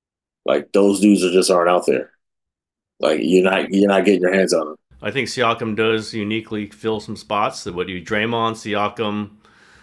Like, those dudes are just aren't out there. Like, you're not you're not getting your hands on them. I think Siakam does uniquely fill some spots. That what do you Draymond, Siakam,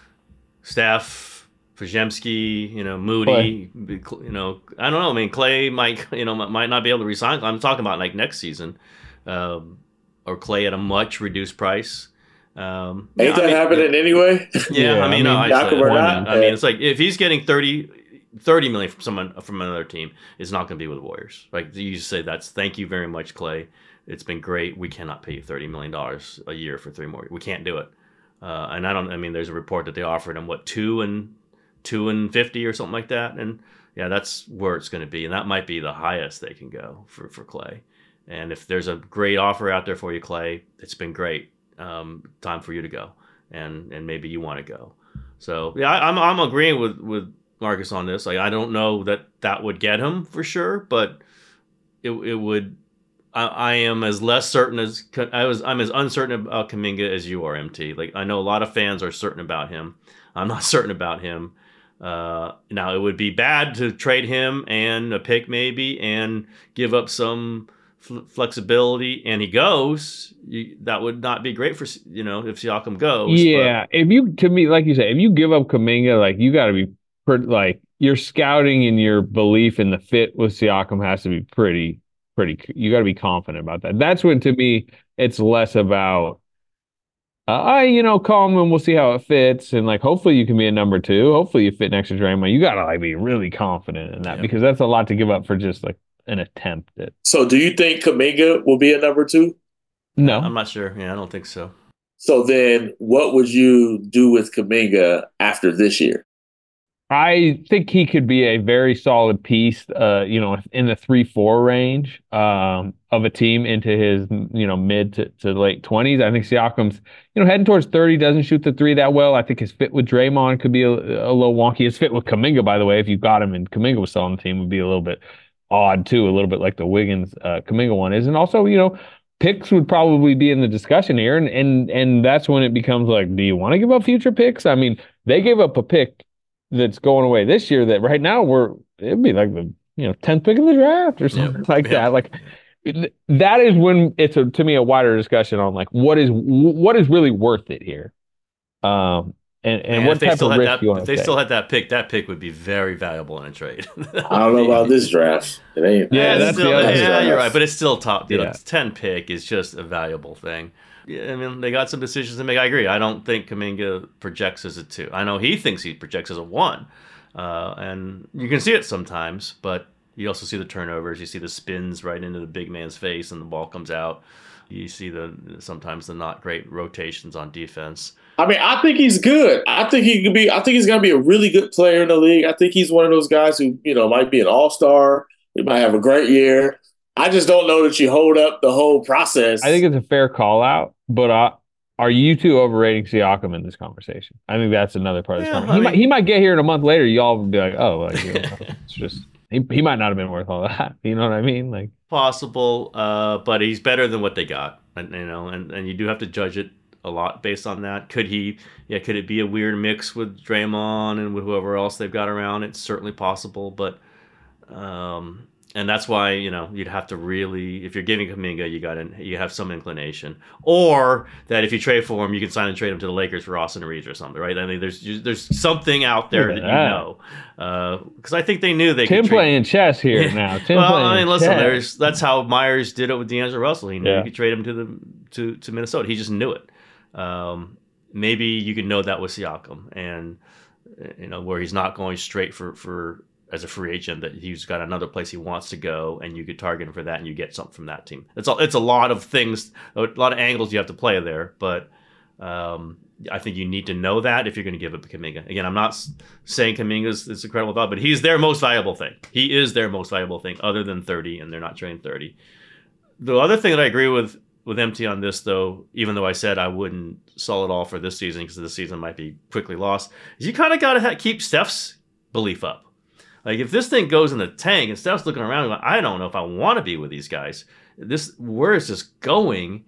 Steph, Pajemski, you know, Moody, you know, I don't know. I mean, Clay might, you know, might not be able to resign. I'm talking about like next season, um, or Clay at a much reduced price. Um, Ain't yeah, that I mean, happening anyway? Yeah, Yeah, I mean, I no, mean, I, said Siakam or one, not, I mean, yeah. it's like if he's getting thirty, thirty million from someone from another team, it's not going to be with the Warriors. Like you just say, that's thank you very much, Clay. It's been great. We cannot pay you thirty million dollars a year for three more. We can't do it. Uh, and I don't. I mean, there's a report that they offered him what two and two and fifty or something like that. And yeah, that's where it's going to be. And that might be the highest they can go for, for Clay. And if there's a great offer out there for you, Clay, it's been great. Um, time for you to go. And, and maybe you want to go. So yeah, I, I'm, I'm agreeing with, with Marcus on this. Like, I don't know that that would get him for sure, but it, it would, I, I am as less certain as I was. I'm as uncertain about Kuminga as you are, M T. Like, I know a lot of fans are certain about him. I'm not certain about him. Uh, now, it would be bad to trade him and a pick maybe and give up some fl- flexibility, and he goes. You, that would not be great for, you know, if Siakam goes. Yeah, but. if you, to me, like you said, if you give up Kuminga, like, you got to be pretty, like, your scouting and your belief in the fit with Siakam has to be pretty, pretty, you got to be confident about that. That's when, to me, it's less about, uh, I, you know, call him and we'll see how it fits. And, like, hopefully you can be a number two. Hopefully you fit next to Draymond. You got to, like, be really confident in that Yeah. because that's a lot to give up for just, like, an attempt at. So do you think Kuminga will be a number two? No. I'm not sure. Yeah, I don't think so. So then what would you do with Kuminga after this year? I think he could be a very solid piece, uh, you know, in the three four range um, of a team into his, you know, mid to, to late twenties. I think Siakam's, you know, heading towards thirty, doesn't shoot the three that well. I think his fit with Draymond could be a, a little wonky. His fit with Kuminga, by the way, if you got him and Kuminga was still on the team, would be a little bit odd too, a little bit like the Wiggins uh, Kuminga one is. And also, you know, picks would probably be in the discussion here, and and and that's when it becomes like, do you want to give up future picks? I mean, they gave up a pick that's going away this year that right now we're it'd be like the you know tenth pick of the draft or something yeah. like yeah. that. Like that is when it's a, to me a wider discussion on like what is what is really worth it here, um, and and Man, what type of risk that, you want if to they take. still had that pick, that pick would be very valuable in a trade. I don't know about this draft. It ain't. Yeah, yeah that's still, the other yeah, draft. you're right, but it's still top. You yeah. know, ten pick is just a valuable thing. Yeah, I mean, they got some decisions to make. I agree. I don't think Kuminga projects as a two. I know he thinks he projects as a one. Uh, and you can see it sometimes, but you also see the turnovers. You see the spins right into the big man's face, and the ball comes out. You see the sometimes the not great rotations on defense. I mean, I think he's good. I think he could be. I think he's going to be a really good player in the league. I think he's one of those guys who you know might be an all-star. He might have a great year. I just don't know that you hold up the whole process. I think it's a fair call out, but uh, are you two overrating Siakam in this conversation? I think that's another part of this yeah, conversation. He mean, might, he might get here in a month later. Y'all would be like, oh, like, you know, it's just he, he might not have been worth all that. You know what I mean? Like possible, uh, but he's better than what they got, and you know, and, and you do have to judge it a lot based on that. Could he? Yeah, could it be a weird mix with Draymond and with whoever else they've got around? It's certainly possible, but. Um, And that's why, you know, you'd have to really, if you're giving Kuminga, you got to you have some inclination, or that if you trade for him, you can sign and trade him to the Lakers for Austin Reeves or something, right? I mean, there's there's something out there that, that you know, because uh, I think they knew they Tim could trade. playing chess here now. Tim well, playing I mean, listen, chess. there's that's how Myers did it with D'Angelo Russell. He knew Yeah. you could trade him to the to to Minnesota. He just knew it. Um, maybe you could know that with Siakam, and you know where he's not going straight for for. as a free agent, that he's got another place he wants to go, and you could target him for that, and you get something from that team. It's a, it's a lot of things, a lot of angles you have to play there, but um, I think you need to know that if you're going to give it to Kuminga. Again, I'm not saying Kuminga's is incredible thought, but he's their most valuable thing. He is their most valuable thing, other than thirty, and they're not trading thirty. The other thing that I agree with with M T on this, though, even though I said I wouldn't sell it all for this season because this season might be quickly lost, is you kind of got to ha- keep Steph's belief up. Like, if this thing goes in the tank and Steph's looking around going, I don't know if I want to be with these guys. This, where is this going?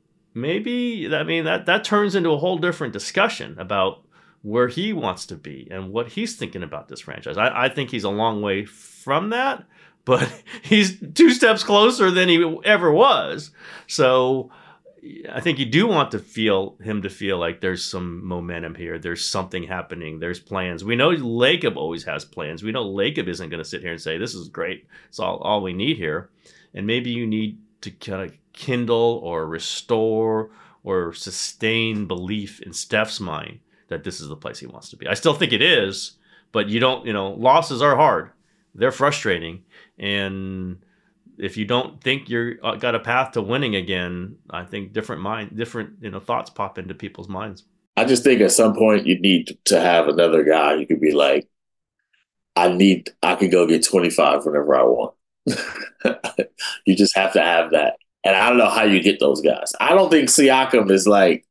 Maybe, I mean, that, that turns into a whole different discussion about where he wants to be and what he's thinking about this franchise. I, I think he's a long way from that, but he's two steps closer than he ever was. So I think you do want to feel him to feel like there's some momentum here. There's something happening. There's plans. We know Lacob always has plans. We know Lacob isn't going to sit here and say, this is great. It's all, all we need here. And maybe you need to kind of kindle or restore or sustain belief in Steph's mind that this is the place he wants to be. I still think it is, but you don't, you know, losses are hard. They're frustrating. And if you don't think you're got a path to winning again, I think different mind, different you know thoughts pop into people's minds. I just think at some point you need to have another guy. You could be like, I need, I could go get twenty-five whenever I want. You just have to have that. And I don't know how you get those guys. I don't think Siakam is like,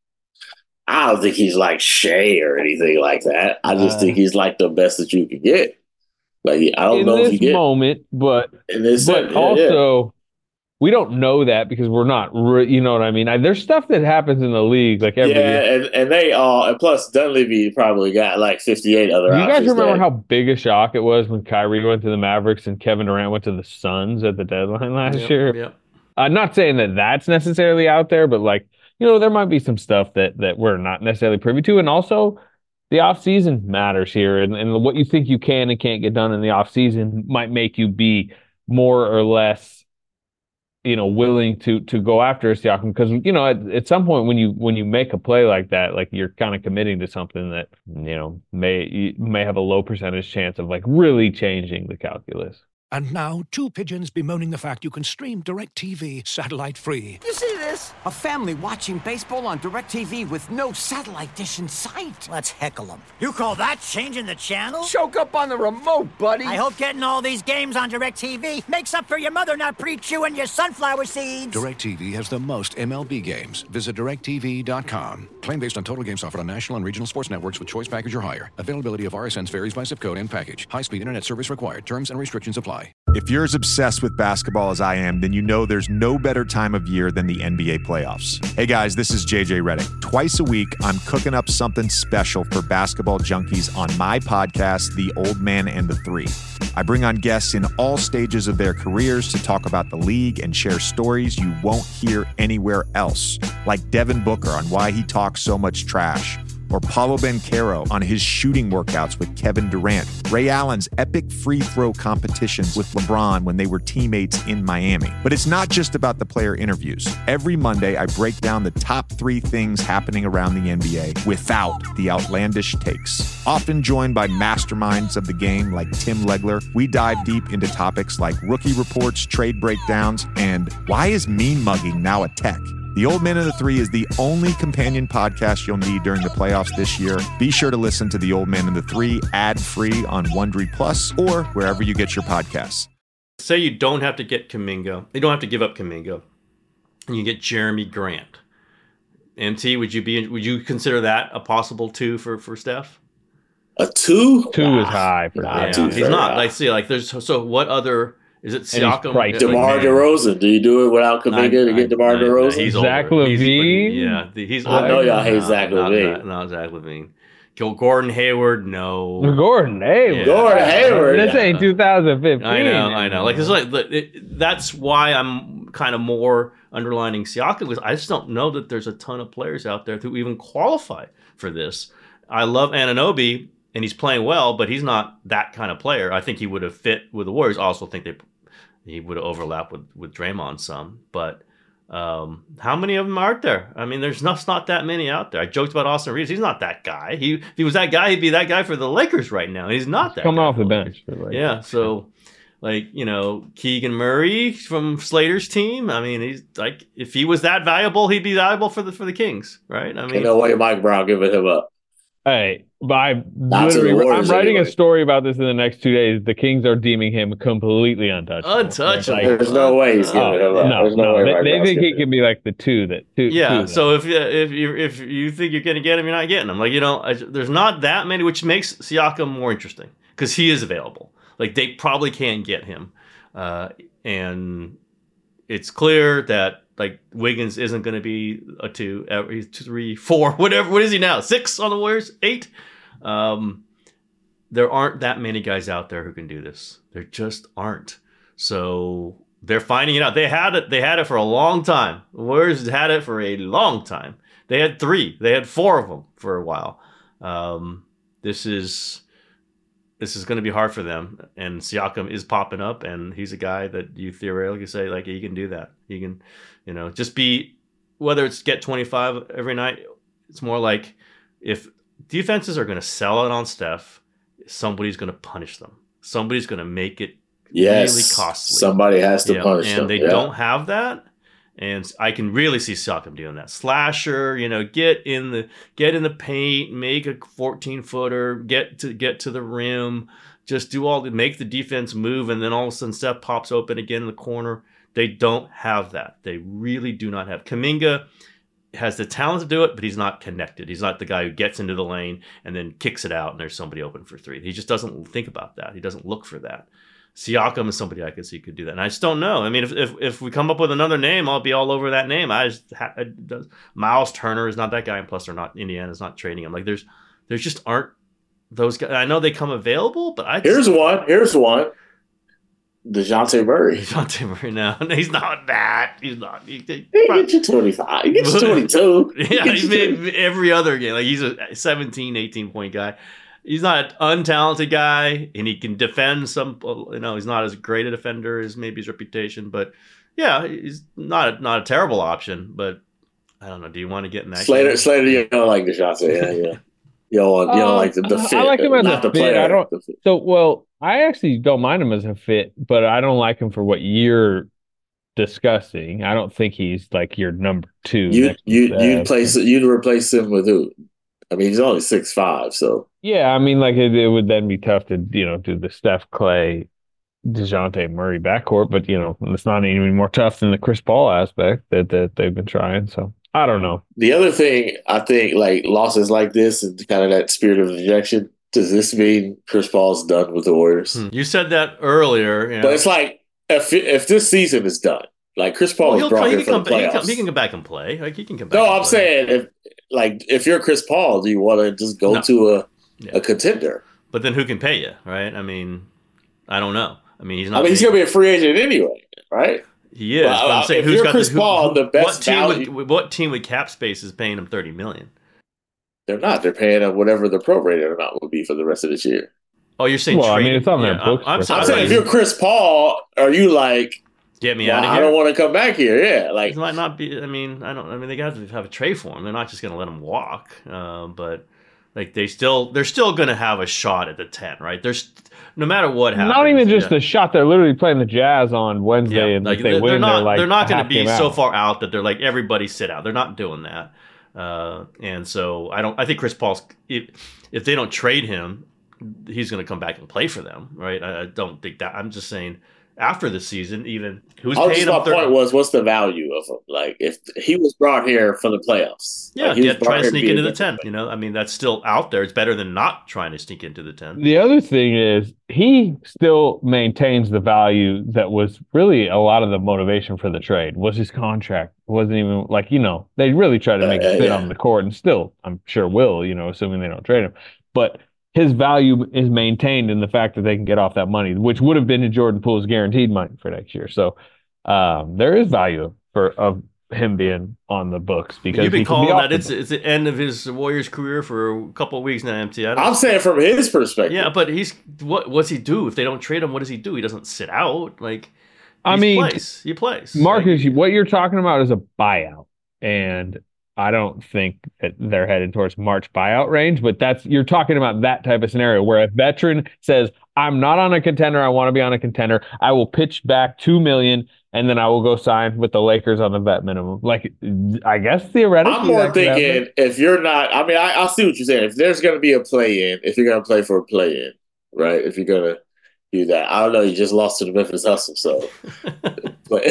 I don't think he's like Shea or anything like that. I just uh, think he's like the best that you can get. Like, I don't in know this if you get moment, but, in this but yeah, also yeah. we don't know that because we're not, re- you know what I mean? I, there's stuff that happens in the league like every yeah, year. and, and they all, and plus Dunleavy probably got like fifty-eight other options. You guys remember that, how big a shock it was when Kyrie went to the Mavericks and Kevin Durant went to the Suns at the deadline last yep, year? Yep. I'm not saying that that's necessarily out there, but like, you know, there might be some stuff that that we're not necessarily privy to. And also, the offseason matters here. And, and what you think you can and can't get done in the offseason might make you be more or less, you know, willing to to go after Siakam. Because, you know, at, at some point when you when you make a play like that, like you're kind of committing to something that, you know, may you may have a low percentage chance of like really changing the calculus. And now, two pigeons bemoaning the fact you can stream DirecTV satellite-free. You see this? A family watching baseball on DirecTV with no satellite dish in sight. Let's heckle them. You call that changing the channel? Choke up on the remote, buddy. I hope getting all these games on DirecTV makes up for your mother not pre-chewing your sunflower seeds. DirecTV has the most M L B games. Visit direct T V dot com. Claim based on total games offered on national and regional sports networks with choice package or higher. Availability of R S Ns varies by zip code and package. High-speed internet service required. Terms and restrictions apply. If you're as obsessed with basketball as I am, then you know there's no better time of year than the N B A playoffs. Hey guys, this is J J Redick. Twice a week, I'm cooking up something special for basketball junkies on my podcast, The Old Man and the Three. I bring on guests in all stages of their careers to talk about the league and share stories you won't hear anywhere else, like Devin Booker on why he talks so much trash, or Paolo Banchero on his shooting workouts with Kevin Durant, Ray Allen's epic free throw competitions with LeBron when they were teammates in Miami. But it's not just about the player interviews. Every Monday, I break down the top three things happening around the N B A without the outlandish takes. Often joined by masterminds of the game like Tim Legler, we dive deep into topics like rookie reports, trade breakdowns, and why is mean mugging now a tech? The Old Man and the Three is the only companion podcast you'll need during the playoffs this year. Be sure to listen to The Old Man and the Three ad-free on Wondery Plus or wherever you get your podcasts. Say you don't have to get Kuminga. You don't have to give up Kuminga. And you get Jeremy Grant. M T, would you be? Would you consider that a possible two for, for Steph? A two? Two nah, is high for nah, yeah, He's not. Like, see, like, there's so what other... Is it Siakam? DeMar like, DeRozan. Do you do it without Kuminga to get DeMar I, DeRozan? He's Zach older. LaVine? He's, yeah, he's I know y'all hate no, Zach LaVine. Not, not Zach LaVine. Gordon Hayward, no. Gordon Hayward. Yeah. Gordon Hayward. This ain't two thousand fifteen. I know, I know. Like it's like it, that's why I'm kind of more underlining Siakam because I just don't know that there's a ton of players out there who even qualify for this. I love Anunoby and he's playing well, but he's not that kind of player. I think he would have fit with the Warriors. I also think they he would have overlapped with with Draymond some, but. Um, how many of them are out there? I mean, there's not, not that many out there. I joked about Austin Reeves. He's not that guy. He if he was that guy, he'd be that guy for the Lakers right now. He's not that. Coming guy off the, the bench. Like yeah. So, like you know, Keegan Murray from Slater's team. I mean, he's like if he was that valuable, he'd be valuable for the for the Kings, right? I mean, you know why Mike Brown giving him up. Hey, but I literally, I'm writing anyway. a story about this in the next two days. The Kings are deeming him completely untouchable. Untouchable. Like, There's no way he's giving oh, him up. No, There's no, no. way They, they think he can be like the two that two. Yeah. Two so if if you if you think you're gonna get him, you're not getting him. Like you know, I, there's not that many, which makes Siakam more interesting because he is available. Like they probably can get him, uh, and it's clear that. Like Wiggins isn't going to be a two, he's three, four, whatever. What is he now? Six on the Warriors? Eight? Um, there aren't that many guys out there who can do this. There just aren't. So they're finding it out. They had it. They had it for a long time. The Warriors had it for a long time. They had three. They had four of them for a while. Um, this is. This is going to be hard for them, and Siakam is popping up, and he's a guy that you theoretically say like he can do that. He can, you know, just be whether it's get twenty-five every night. It's more like if defenses are going to sell it on Steph, somebody's going to punish them. Somebody's going to make it yes, really costly. Somebody has to yeah, punish and them, they yeah. don't have that. And I can really see Siakam doing that. Slasher, you know, get in the get in the paint, make a fourteen footer, get to get to the rim, just do all the make the defense move, and then all of a sudden Steph pops open again in the corner. They don't have that. They really do not have. Kuminga has the talent to do it, but he's not connected. He's not the guy who gets into the lane and then kicks it out and there's somebody open for three. He just doesn't think about that. He doesn't look for that. Siakam is somebody I could see could do that. And I just don't know. I mean, if if, if we come up with another name, I'll be all over that name. I just ha- I, Miles Turner is not that guy, and plus they're not Indiana's not trading him. Like there's there's just aren't those guys. I know they come available, but I just, here's one. Here's one. DeJounte Murray. DeJounte Murray, no, he's not that. He's not. He, he, he gets you twenty-five. He gets you twenty-two. Yeah, he's made every other game. Like he's a seventeen, eighteen point guy. He's not an untalented guy, and he can defend some. You know, he's not as great a defender as maybe his reputation, but yeah, he's not a, not a terrible option. But I don't know. Do you want to get in that? Slater, game? Slater, you don't like DeJounte, yeah, yeah. You don't, want, you don't uh, like the, the fit. I like him as not a the fit. player. I don't. So well, I actually don't mind him as a fit, but I don't like him for what you're discussing. I don't think he's like your number two. You you you place you'd replace him with who? I mean, he's only six five, so yeah. I mean, like it, it would then be tough to you know do the Steph Clay, DeJounte Murray backcourt, but you know it's not even more tough than the Chris Paul aspect that that they've been trying. So I don't know. The other thing I think, like losses like this and kind of that spirit of rejection. Does this mean Chris Paul's done with the Warriors? You said that earlier, you know. But it's like if if this season is done, like Chris Paul well, was brought play, here he for come, the playoffs. He can, he can come back and play. Like he can come back. No, and I'm play. saying if like if you're Chris Paul, do you want to just go No. to a Yeah. a contender? But then who can pay you, right? I mean, I don't know. I mean, he's not. I mean, he's paying- gonna be a free agent anyway, right? He is. But, But I'm uh, saying if who's you're got Chris the, who, Paul, the best what team value- with what team with cap space is paying him thirty million? They're not. They're paying him whatever the prorated amount will be for the rest of this year. Oh, you're saying? Well, I trade mean, him. it's on their Yeah, books I'm, I'm, for sorry, I'm saying if you're Chris Paul, are you like, get me well, out of I here. don't want to come back here? Yeah, like It might not be. I mean, I don't. I mean, they got to have a trade for him. They're not just going to let him walk. Uh, but like they still, they're still going to have a shot at the ten, right? There's no matter what happens. Not even just yeah. the shot. They're literally playing the Jazz on Wednesday, Yeah, and like if they they're, win, they're not. they're like they're not a going to half be game so out. far out that they're like everybody sit out. They're not doing that. Uh, and so I don't. I think Chris Paul's. If, if they don't trade him, he's going to come back and play for them, right? I, I don't think that. I'm just saying after the season, even who's I was paying just, him. my thirty point was, what's the value of him? Like, if he was brought here for the playoffs, Yeah, like, he was get, brought try to here sneak be a into the different ten. You know, I mean, that's still out there. It's better than not trying to sneak into the ten. The other thing is he still maintains the value that was really a lot of the motivation for the trade was his contract. It wasn't even like, you know, they really tried to make Uh, it fit yeah. on the court and still, I'm sure will, you know, assuming they don't trade him. But his value is maintained in the fact that they can get off that money, which would have been in Jordan Poole's guaranteed money for next year. So um, there is value for of him being on the books because You've been he can calling be off that the it's books. it's the end of his Warriors career for a couple of weeks now. M T. I don't, I'm saying from his perspective. yeah, but he's what? What's he do if they don't trade him? What does he do? He doesn't sit out. Like I he mean, plays. He plays. Marcus, what you're talking about is a buyout, and I don't think that they're headed towards March buyout range, but that's you're talking about that type of scenario where a veteran says, "I'm not on a contender. I want to be on a contender. I will pitch back two million, and then I will go sign with the Lakers on the vet minimum." Like, I guess theoretically, I'm more that could happen. thinking if you're not, I mean, I, I see what you're saying. If there's going to be a play in, if you're going to play for a play in, right? If you're going to do that, I don't know. You just lost to the Memphis Hustle, so. But,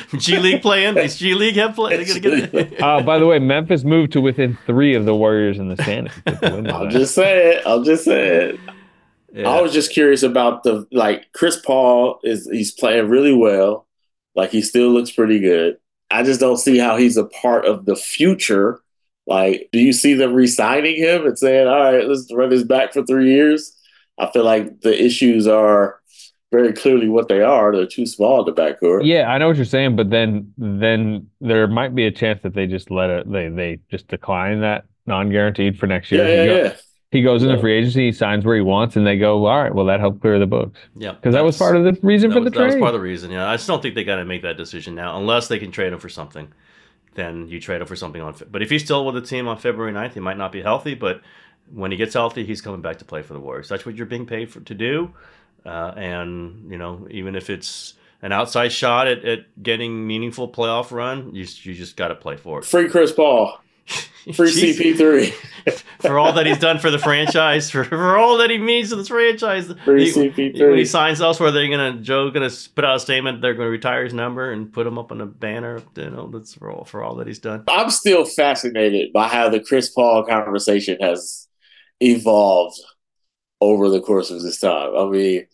G League playing. Is G League have play? They're gonna get it. Uh, by the way, Memphis moved to within three of the Warriors in the standings. I'm just saying. I'm just saying. Yeah. I was just curious about the like Chris Paul is he's playing really well. Like he still looks pretty good. I just don't see how he's a part of the future. Like, do you see them re-signing him and saying, "All right, let's run this back for three years"? I feel like the issues are very clearly what they are. They're too small in the backcourt. Yeah, I know what you're saying, but then then there might be a chance that they just let it. They they just decline that non-guaranteed for next year. Yeah, yeah, he, go, yeah. he goes into Yeah. free agency, he signs where he wants, and they go, "All right, well that helped clear the books." Yeah, because that was that's- part of the reason that for was, the that was trade. part of the reason. Yeah, I just don't think they got to make that decision now, unless they can trade him for something. Then you trade him for something on. Fe- But if he's still with the team on February ninth, he might not be healthy. But when he gets healthy, he's coming back to play for the Warriors. That's what you're being paid for to do. Uh, and you know, even if it's an outside shot at, at getting meaningful playoff run, you you just got to play for it. Free Chris Paul. Free C P three. For all that he's done for the franchise, for, for all that he means to this franchise. Free he, C P three. When he signs elsewhere, they're gonna Joe gonna put out a statement. They're gonna retire his number and put him up on a banner. You know, that's for all for all that he's done. I'm still fascinated by how the Chris Paul conversation has evolved over the course of this time. I mean,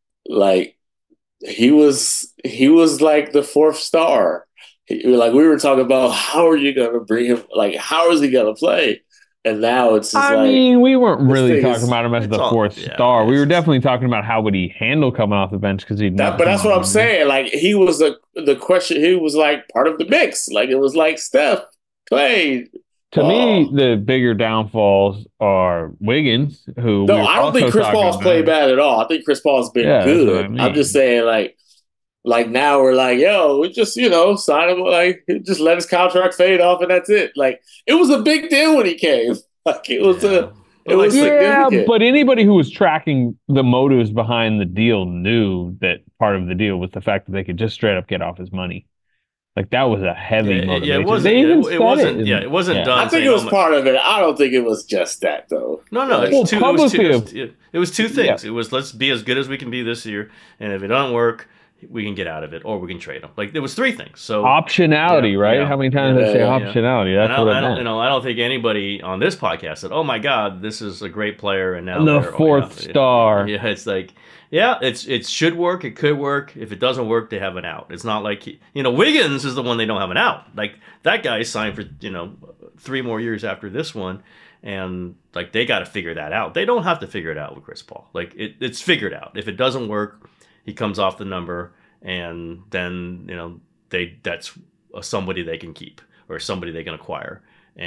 like he was he was like the fourth star. Like we were talking about, how are you going to bring him? Like, how is he going to play? And now it's just I like, mean, we weren't really talking is, about him as the all, fourth yeah, star. We were definitely talking about how would he handle coming off the bench because he. That, but that's what I'm saying. Like he was the the question. He was like part of the mix. Like it was like Steph, Clay. To uh, me, the bigger downfalls are Wiggins, who. No, we I don't think Chris Paul's played bad at all. I think Chris Paul's been yeah, good. I mean. I'm just saying, like. Like now we're like, yo, we just, you know, sign him, like, just let his contract fade off and that's it. Like, it was a big deal when he came. Like, it was Yeah. a, it was Yeah, significant. but anybody who was tracking the motives behind the deal knew that part of the deal was the fact that they could just straight up get off his money. Like, that was a heavy Yeah, motivation. yeah, it wasn't. They Yeah, even it, said it wasn't. in- Yeah, it wasn't yeah. done. I think saying, it was oh my- part of it. I don't think it was just that, though. No, no, Like, it's Well, two, it, was two, it, was, publicly- it was two things. It was let's be as good as we can be this year, and if it doesn't work, we can get out of it, or we can trade him. Like there was three things. So Optionality, Yeah, right? yeah. How many times Yeah, did I say yeah, yeah. optionality? And That's I, what I I don't, meant. you know, I don't think anybody on this podcast said, "Oh my God, this is a great player," and now The they're- oh, fourth yeah. star. Yeah, it's like, yeah, it's it should work. It could work. If it doesn't work, they have an out. It's not like he, you know, Wiggins is the one they don't have an out. Like that guy signed for you know three more years after this one, and like they got to figure that out. They don't have to figure it out with Chris Paul. Like it, it's figured out. If it doesn't work, he comes off the number. And then you know they that's somebody they can keep or somebody they can acquire,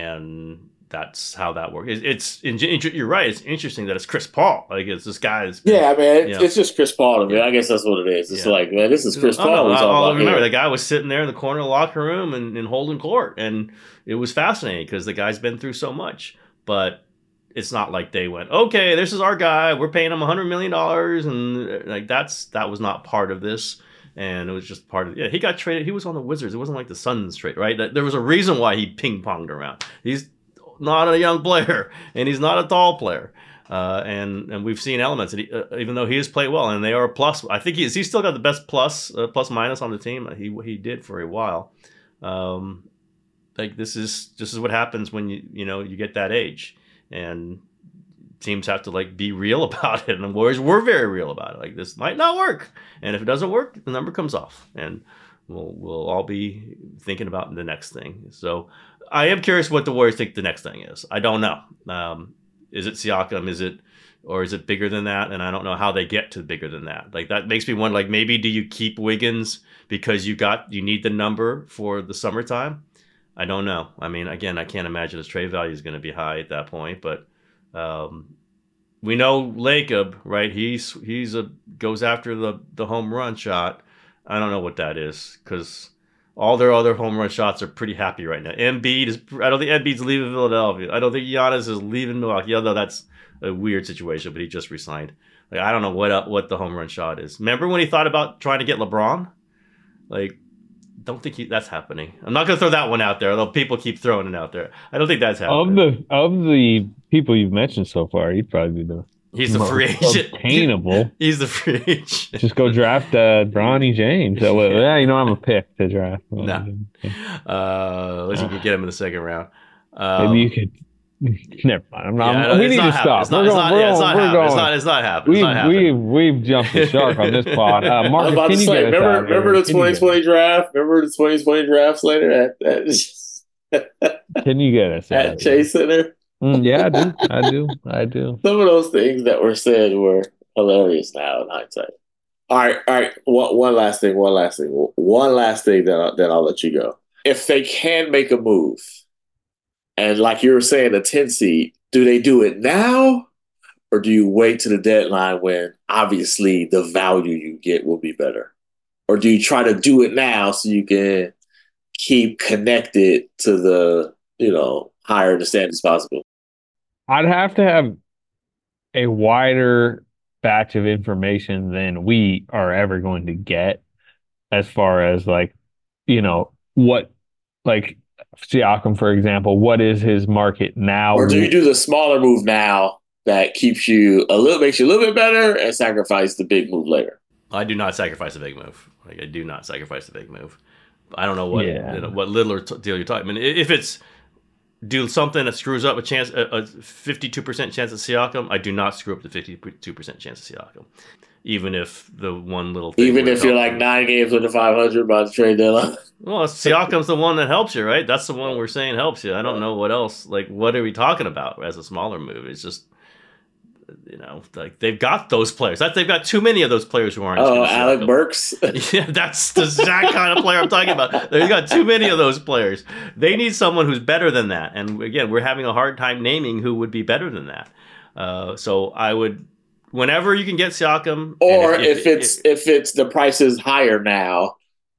and that's how that works. It's, it's you're right. It's interesting that it's Chris Paul. Like it's this guy's. Yeah, man, you it's, know. it's just Chris Paul to me. I guess that's what it is. It's Yeah. like, man, this is Chris Oh, Paul. no, we're I, talking I'll about remember here. the guy was sitting there in the corner of the locker room and in Holden Court, and it was fascinating because the guy's been through so much, but. It's not like they went, okay, this is our guy. We're paying him a hundred million dollars, and like that's that was not part of this, and it was just part of. Yeah, he got traded. He was on the Wizards. It wasn't like the Suns trade, right? That, there was a reason why he ping ponged around. He's not a young player, and he's not a tall player, uh, and and we've seen elements. And he, uh, even though he has played well, and they are a plus. I think he's he's still got the best plus uh, plus minus on the team. He he did for a while. Um, like this is this is what happens when you you know you get that age. And teams have to like be real about it, and the Warriors were very real about it. Like this might not work, and if it doesn't work, the number comes off, and we'll we'll all be thinking about the next thing. So I am curious what the Warriors think the next thing is. I don't know. Um, is it Siakam? Is it or is it bigger than that? And I don't know how they get to bigger than that. Like that makes me wonder. Like maybe do you keep Wiggins because you got you need the number for the summertime? I don't know. I mean, again, I can't imagine his trade value is going to be high at that point. But um, we know Lacob, right? He's he's a goes after the, the home run shot. I don't know what that is because all their other home run shots are pretty happy right now. Embiid is. I don't think Embiid's leaving Philadelphia. I don't think Giannis is leaving Milwaukee. Although that's a weird situation, but he just resigned. Like I don't know what what the home run shot is. Remember when he thought about trying to get LeBron? Like. Don't think he, that's happening. I'm not going to throw that one out there, although people keep throwing it out there. I don't think that's happening. Of the of the people you've mentioned so far, he'd probably be the He's the most free agent. obtainable. He's the free agent. Just go draft uh, Bronny James. So, uh, yeah, you know I'm a pick to draft. No. Uh, unless you could get him in the second round. Um, Maybe you could. Never mind. I'm not, yeah, we it's need not to happening. stop. It's not, We're it's going. not, We're yeah, it's not going. We're happening. It's going. not, it's not happening. It's We've, not happening. we've, we've jumped the shark on this pod. Uh, I was Marcus, about can to you say, get us remember, out here? remember the Can you twenty get- twenty draft? Remember the twenty twenty drafts later at at, Can you get us out at here? Chase Center? Mm, yeah, I do. I do. I do. Some of those things that were said were hilarious now in hindsight. All right, all right. One, one last thing. One last thing. One last thing. Then I'll, then I'll let you go. If they can make a move, and like you were saying, a ten seed, do they do it now, or do you wait to the deadline when obviously the value you get will be better, or do you try to do it now so you can keep connected to the you know higher the standards possible? I'd have to have a wider batch of information than we are ever going to get as far as like, you know, what like Siakam, for example, what is his market now? Or do you do the smaller move now that keeps you a little, makes you a little bit better, and sacrifice the big move later? I do not sacrifice a big move. Like I do not sacrifice a big move. I don't know what Yeah. you know, what little t- deal you're talking. I mean, if it's do something that screws up a chance, a fifty-two percent chance of Siakam, I do not screw up the fifty-two percent chance of Siakam. Even if the one little thing Even if you're like me. nine games under five hundred by the trade deadline. Well, Siakam's the one that helps you, right? That's the one we're saying helps you. I don't know what else. Like, what are we talking about as a smaller move? It's just, you know, like they've got those players. That they've got too many of those players who aren't. Oh, Alec Burks. Yeah, that's the exact kind of player I'm talking about. They've got too many of those players. They need someone who's better than that. And again, we're having a hard time naming who would be better than that. Uh, so I would, whenever you can get Siakam, Or if, if, if it's if, if it's the price is higher now,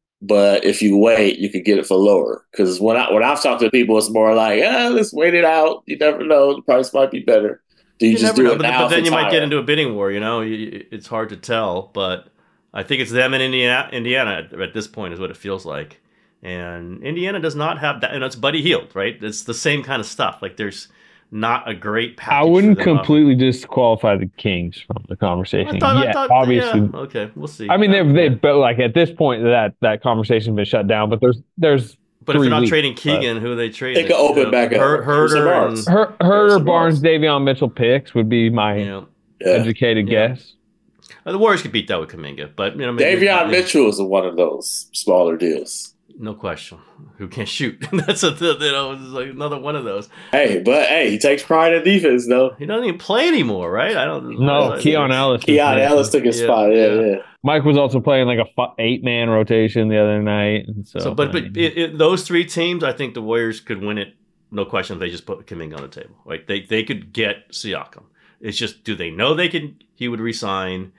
but if you wait, you could get it for lower. Because when I when I've talked to people, it's more like, ah, let's wait it out. You never know, the price might be better. Do you, you just do know, it but, now? But then you might higher? get into a bidding war. You know, it's hard to tell. But I think it's them in Indiana. Indiana at this point is what it feels like. And Indiana does not have that. And it's Buddy Hield, right? It's the same kind of stuff. Like there's not a great package. I wouldn't for them completely disqualify the Kings from the conversation. I thought, yeah, I thought, obviously. Yeah. Okay, we'll see. I mean, they've they but like at this point that that conversation's been shut down. But there's there's. But if they're not weeks, trading Keegan, who are they trading? They could open you know, back up. Her, Herder, and, Her, Herder, Barnes, Davion Mitchell picks would be my yeah. educated yeah. guess. The Warriors could beat that with Kuminga, but you know, maybe, Davion maybe, Mitchell is one of those smaller deals. No question. Who can't shoot? That's a you know, it's like another one of those. Hey, but hey, he takes pride in defense, though. He doesn't even play anymore, right? I don't. No, Keon Ellis. Keon Ellis took his yeah, spot. Yeah, yeah, yeah. Mike was also playing like a eight man rotation the other night, and so. so but but it, it, those three teams, I think the Warriors could win it. No question. If they just put Kuminga on the table, right? They they could get Siakam. It's just, do they know they could? He would resign.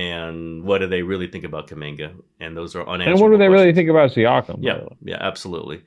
And what do they really think about Kuminga? And those are unanswerable. And what do they questions. really think about Siakam? Yeah, yeah, absolutely.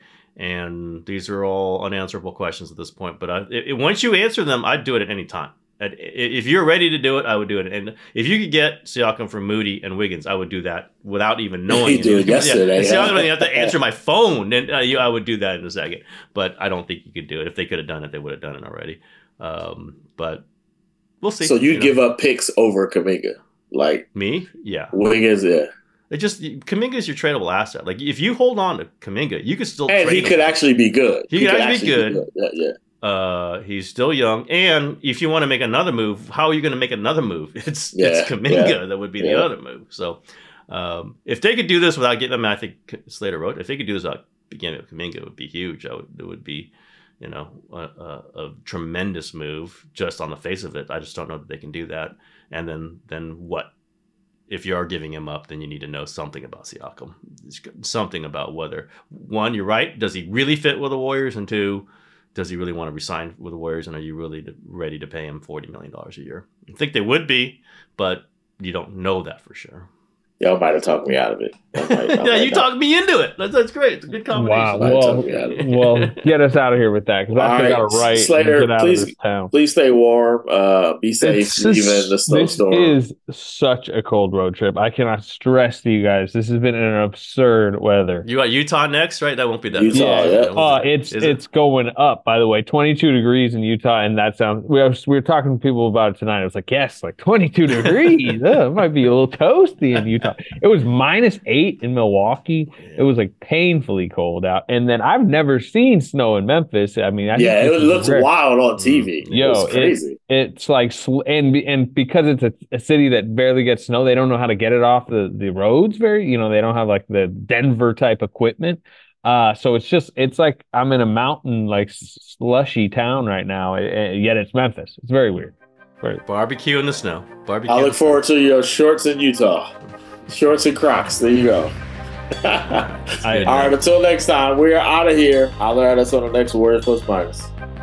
And these are all unanswerable questions at this point. But I, it, it, once you answer them, I'd do it at any time. At, if you're ready to do it, I would do it. And if you could get Siakam from Moody and Wiggins, I would do that without even knowing. He did it yesterday. Yeah. Siakam didn't have to answer my phone, and uh, you, I would do that in a second. But I don't think you could do it. If they could have done it, they would have done it already. Um, but we'll see. So you, you give know. up picks over Kuminga? Like me? Yeah. Wiggins, yeah. It just Kuminga is your tradable asset. Like if you hold on to Kuminga, you could still. And trade he him. could actually be good. He, he could actually, actually be, good. be good. Yeah, yeah. Uh, he's still young, and if you want to make another move, how are you going to make another move? It's yeah, it's Kuminga yeah, that would be yeah. the other move. So, um, if they could do this without getting them, I think Slater wrote, if they could do this without beginning with Kuminga, it would be huge. I would, it would be, you know, a, a, a tremendous move just on the face of it. I just don't know that they can do that. And then, then what? If you are giving him up, then you need to know something about Siakam. Something about whether, one, you're right, does he really fit with the Warriors? And two, does he really want to resign with the Warriors? And are you really ready to pay him forty million dollars a year? I think they would be, but you don't know that for sure. Y'all might have talked me out of it. Might, yeah, you talked me into it. That's, that's great. It's a good combination. Wow. Well, well, get us out of here with that because I right. got to write Slater, and get out please, of this town. Please stay warm. Uh, be safe, It's even just, the snowstorm. This is such a cold road trip. I cannot stress to you guys. This has been an absurd weather. You got Utah next, right? That won't be that. Utah, yeah. yeah. Uh, it's is it's it? going up. By the way, twenty-two degrees in Utah, and that sounds. We were, we were talking to people about it tonight. I was like, yes, like twenty-two degrees. uh, it might be a little toasty in Utah. It was minus eight in Milwaukee. It was like painfully cold out. And then I've never seen snow in Memphis. I mean, I yeah, think it looks rare. wild on T V. Yo, it was crazy. It, it's like, and and because it's a, a city that barely gets snow, they don't know how to get it off the, the roads very, you know, they don't have like the Denver type equipment. Uh, so it's just, it's like I'm in a mountain, like slushy town right now, yet it's Memphis. It's very weird. Very Barbecue in the snow. Barbecue. I look forward to your shorts in Utah. Shorts and Crocs. There you go. All right, until next time, we are out of here. Holler at us on the next Warriors Plus Minus.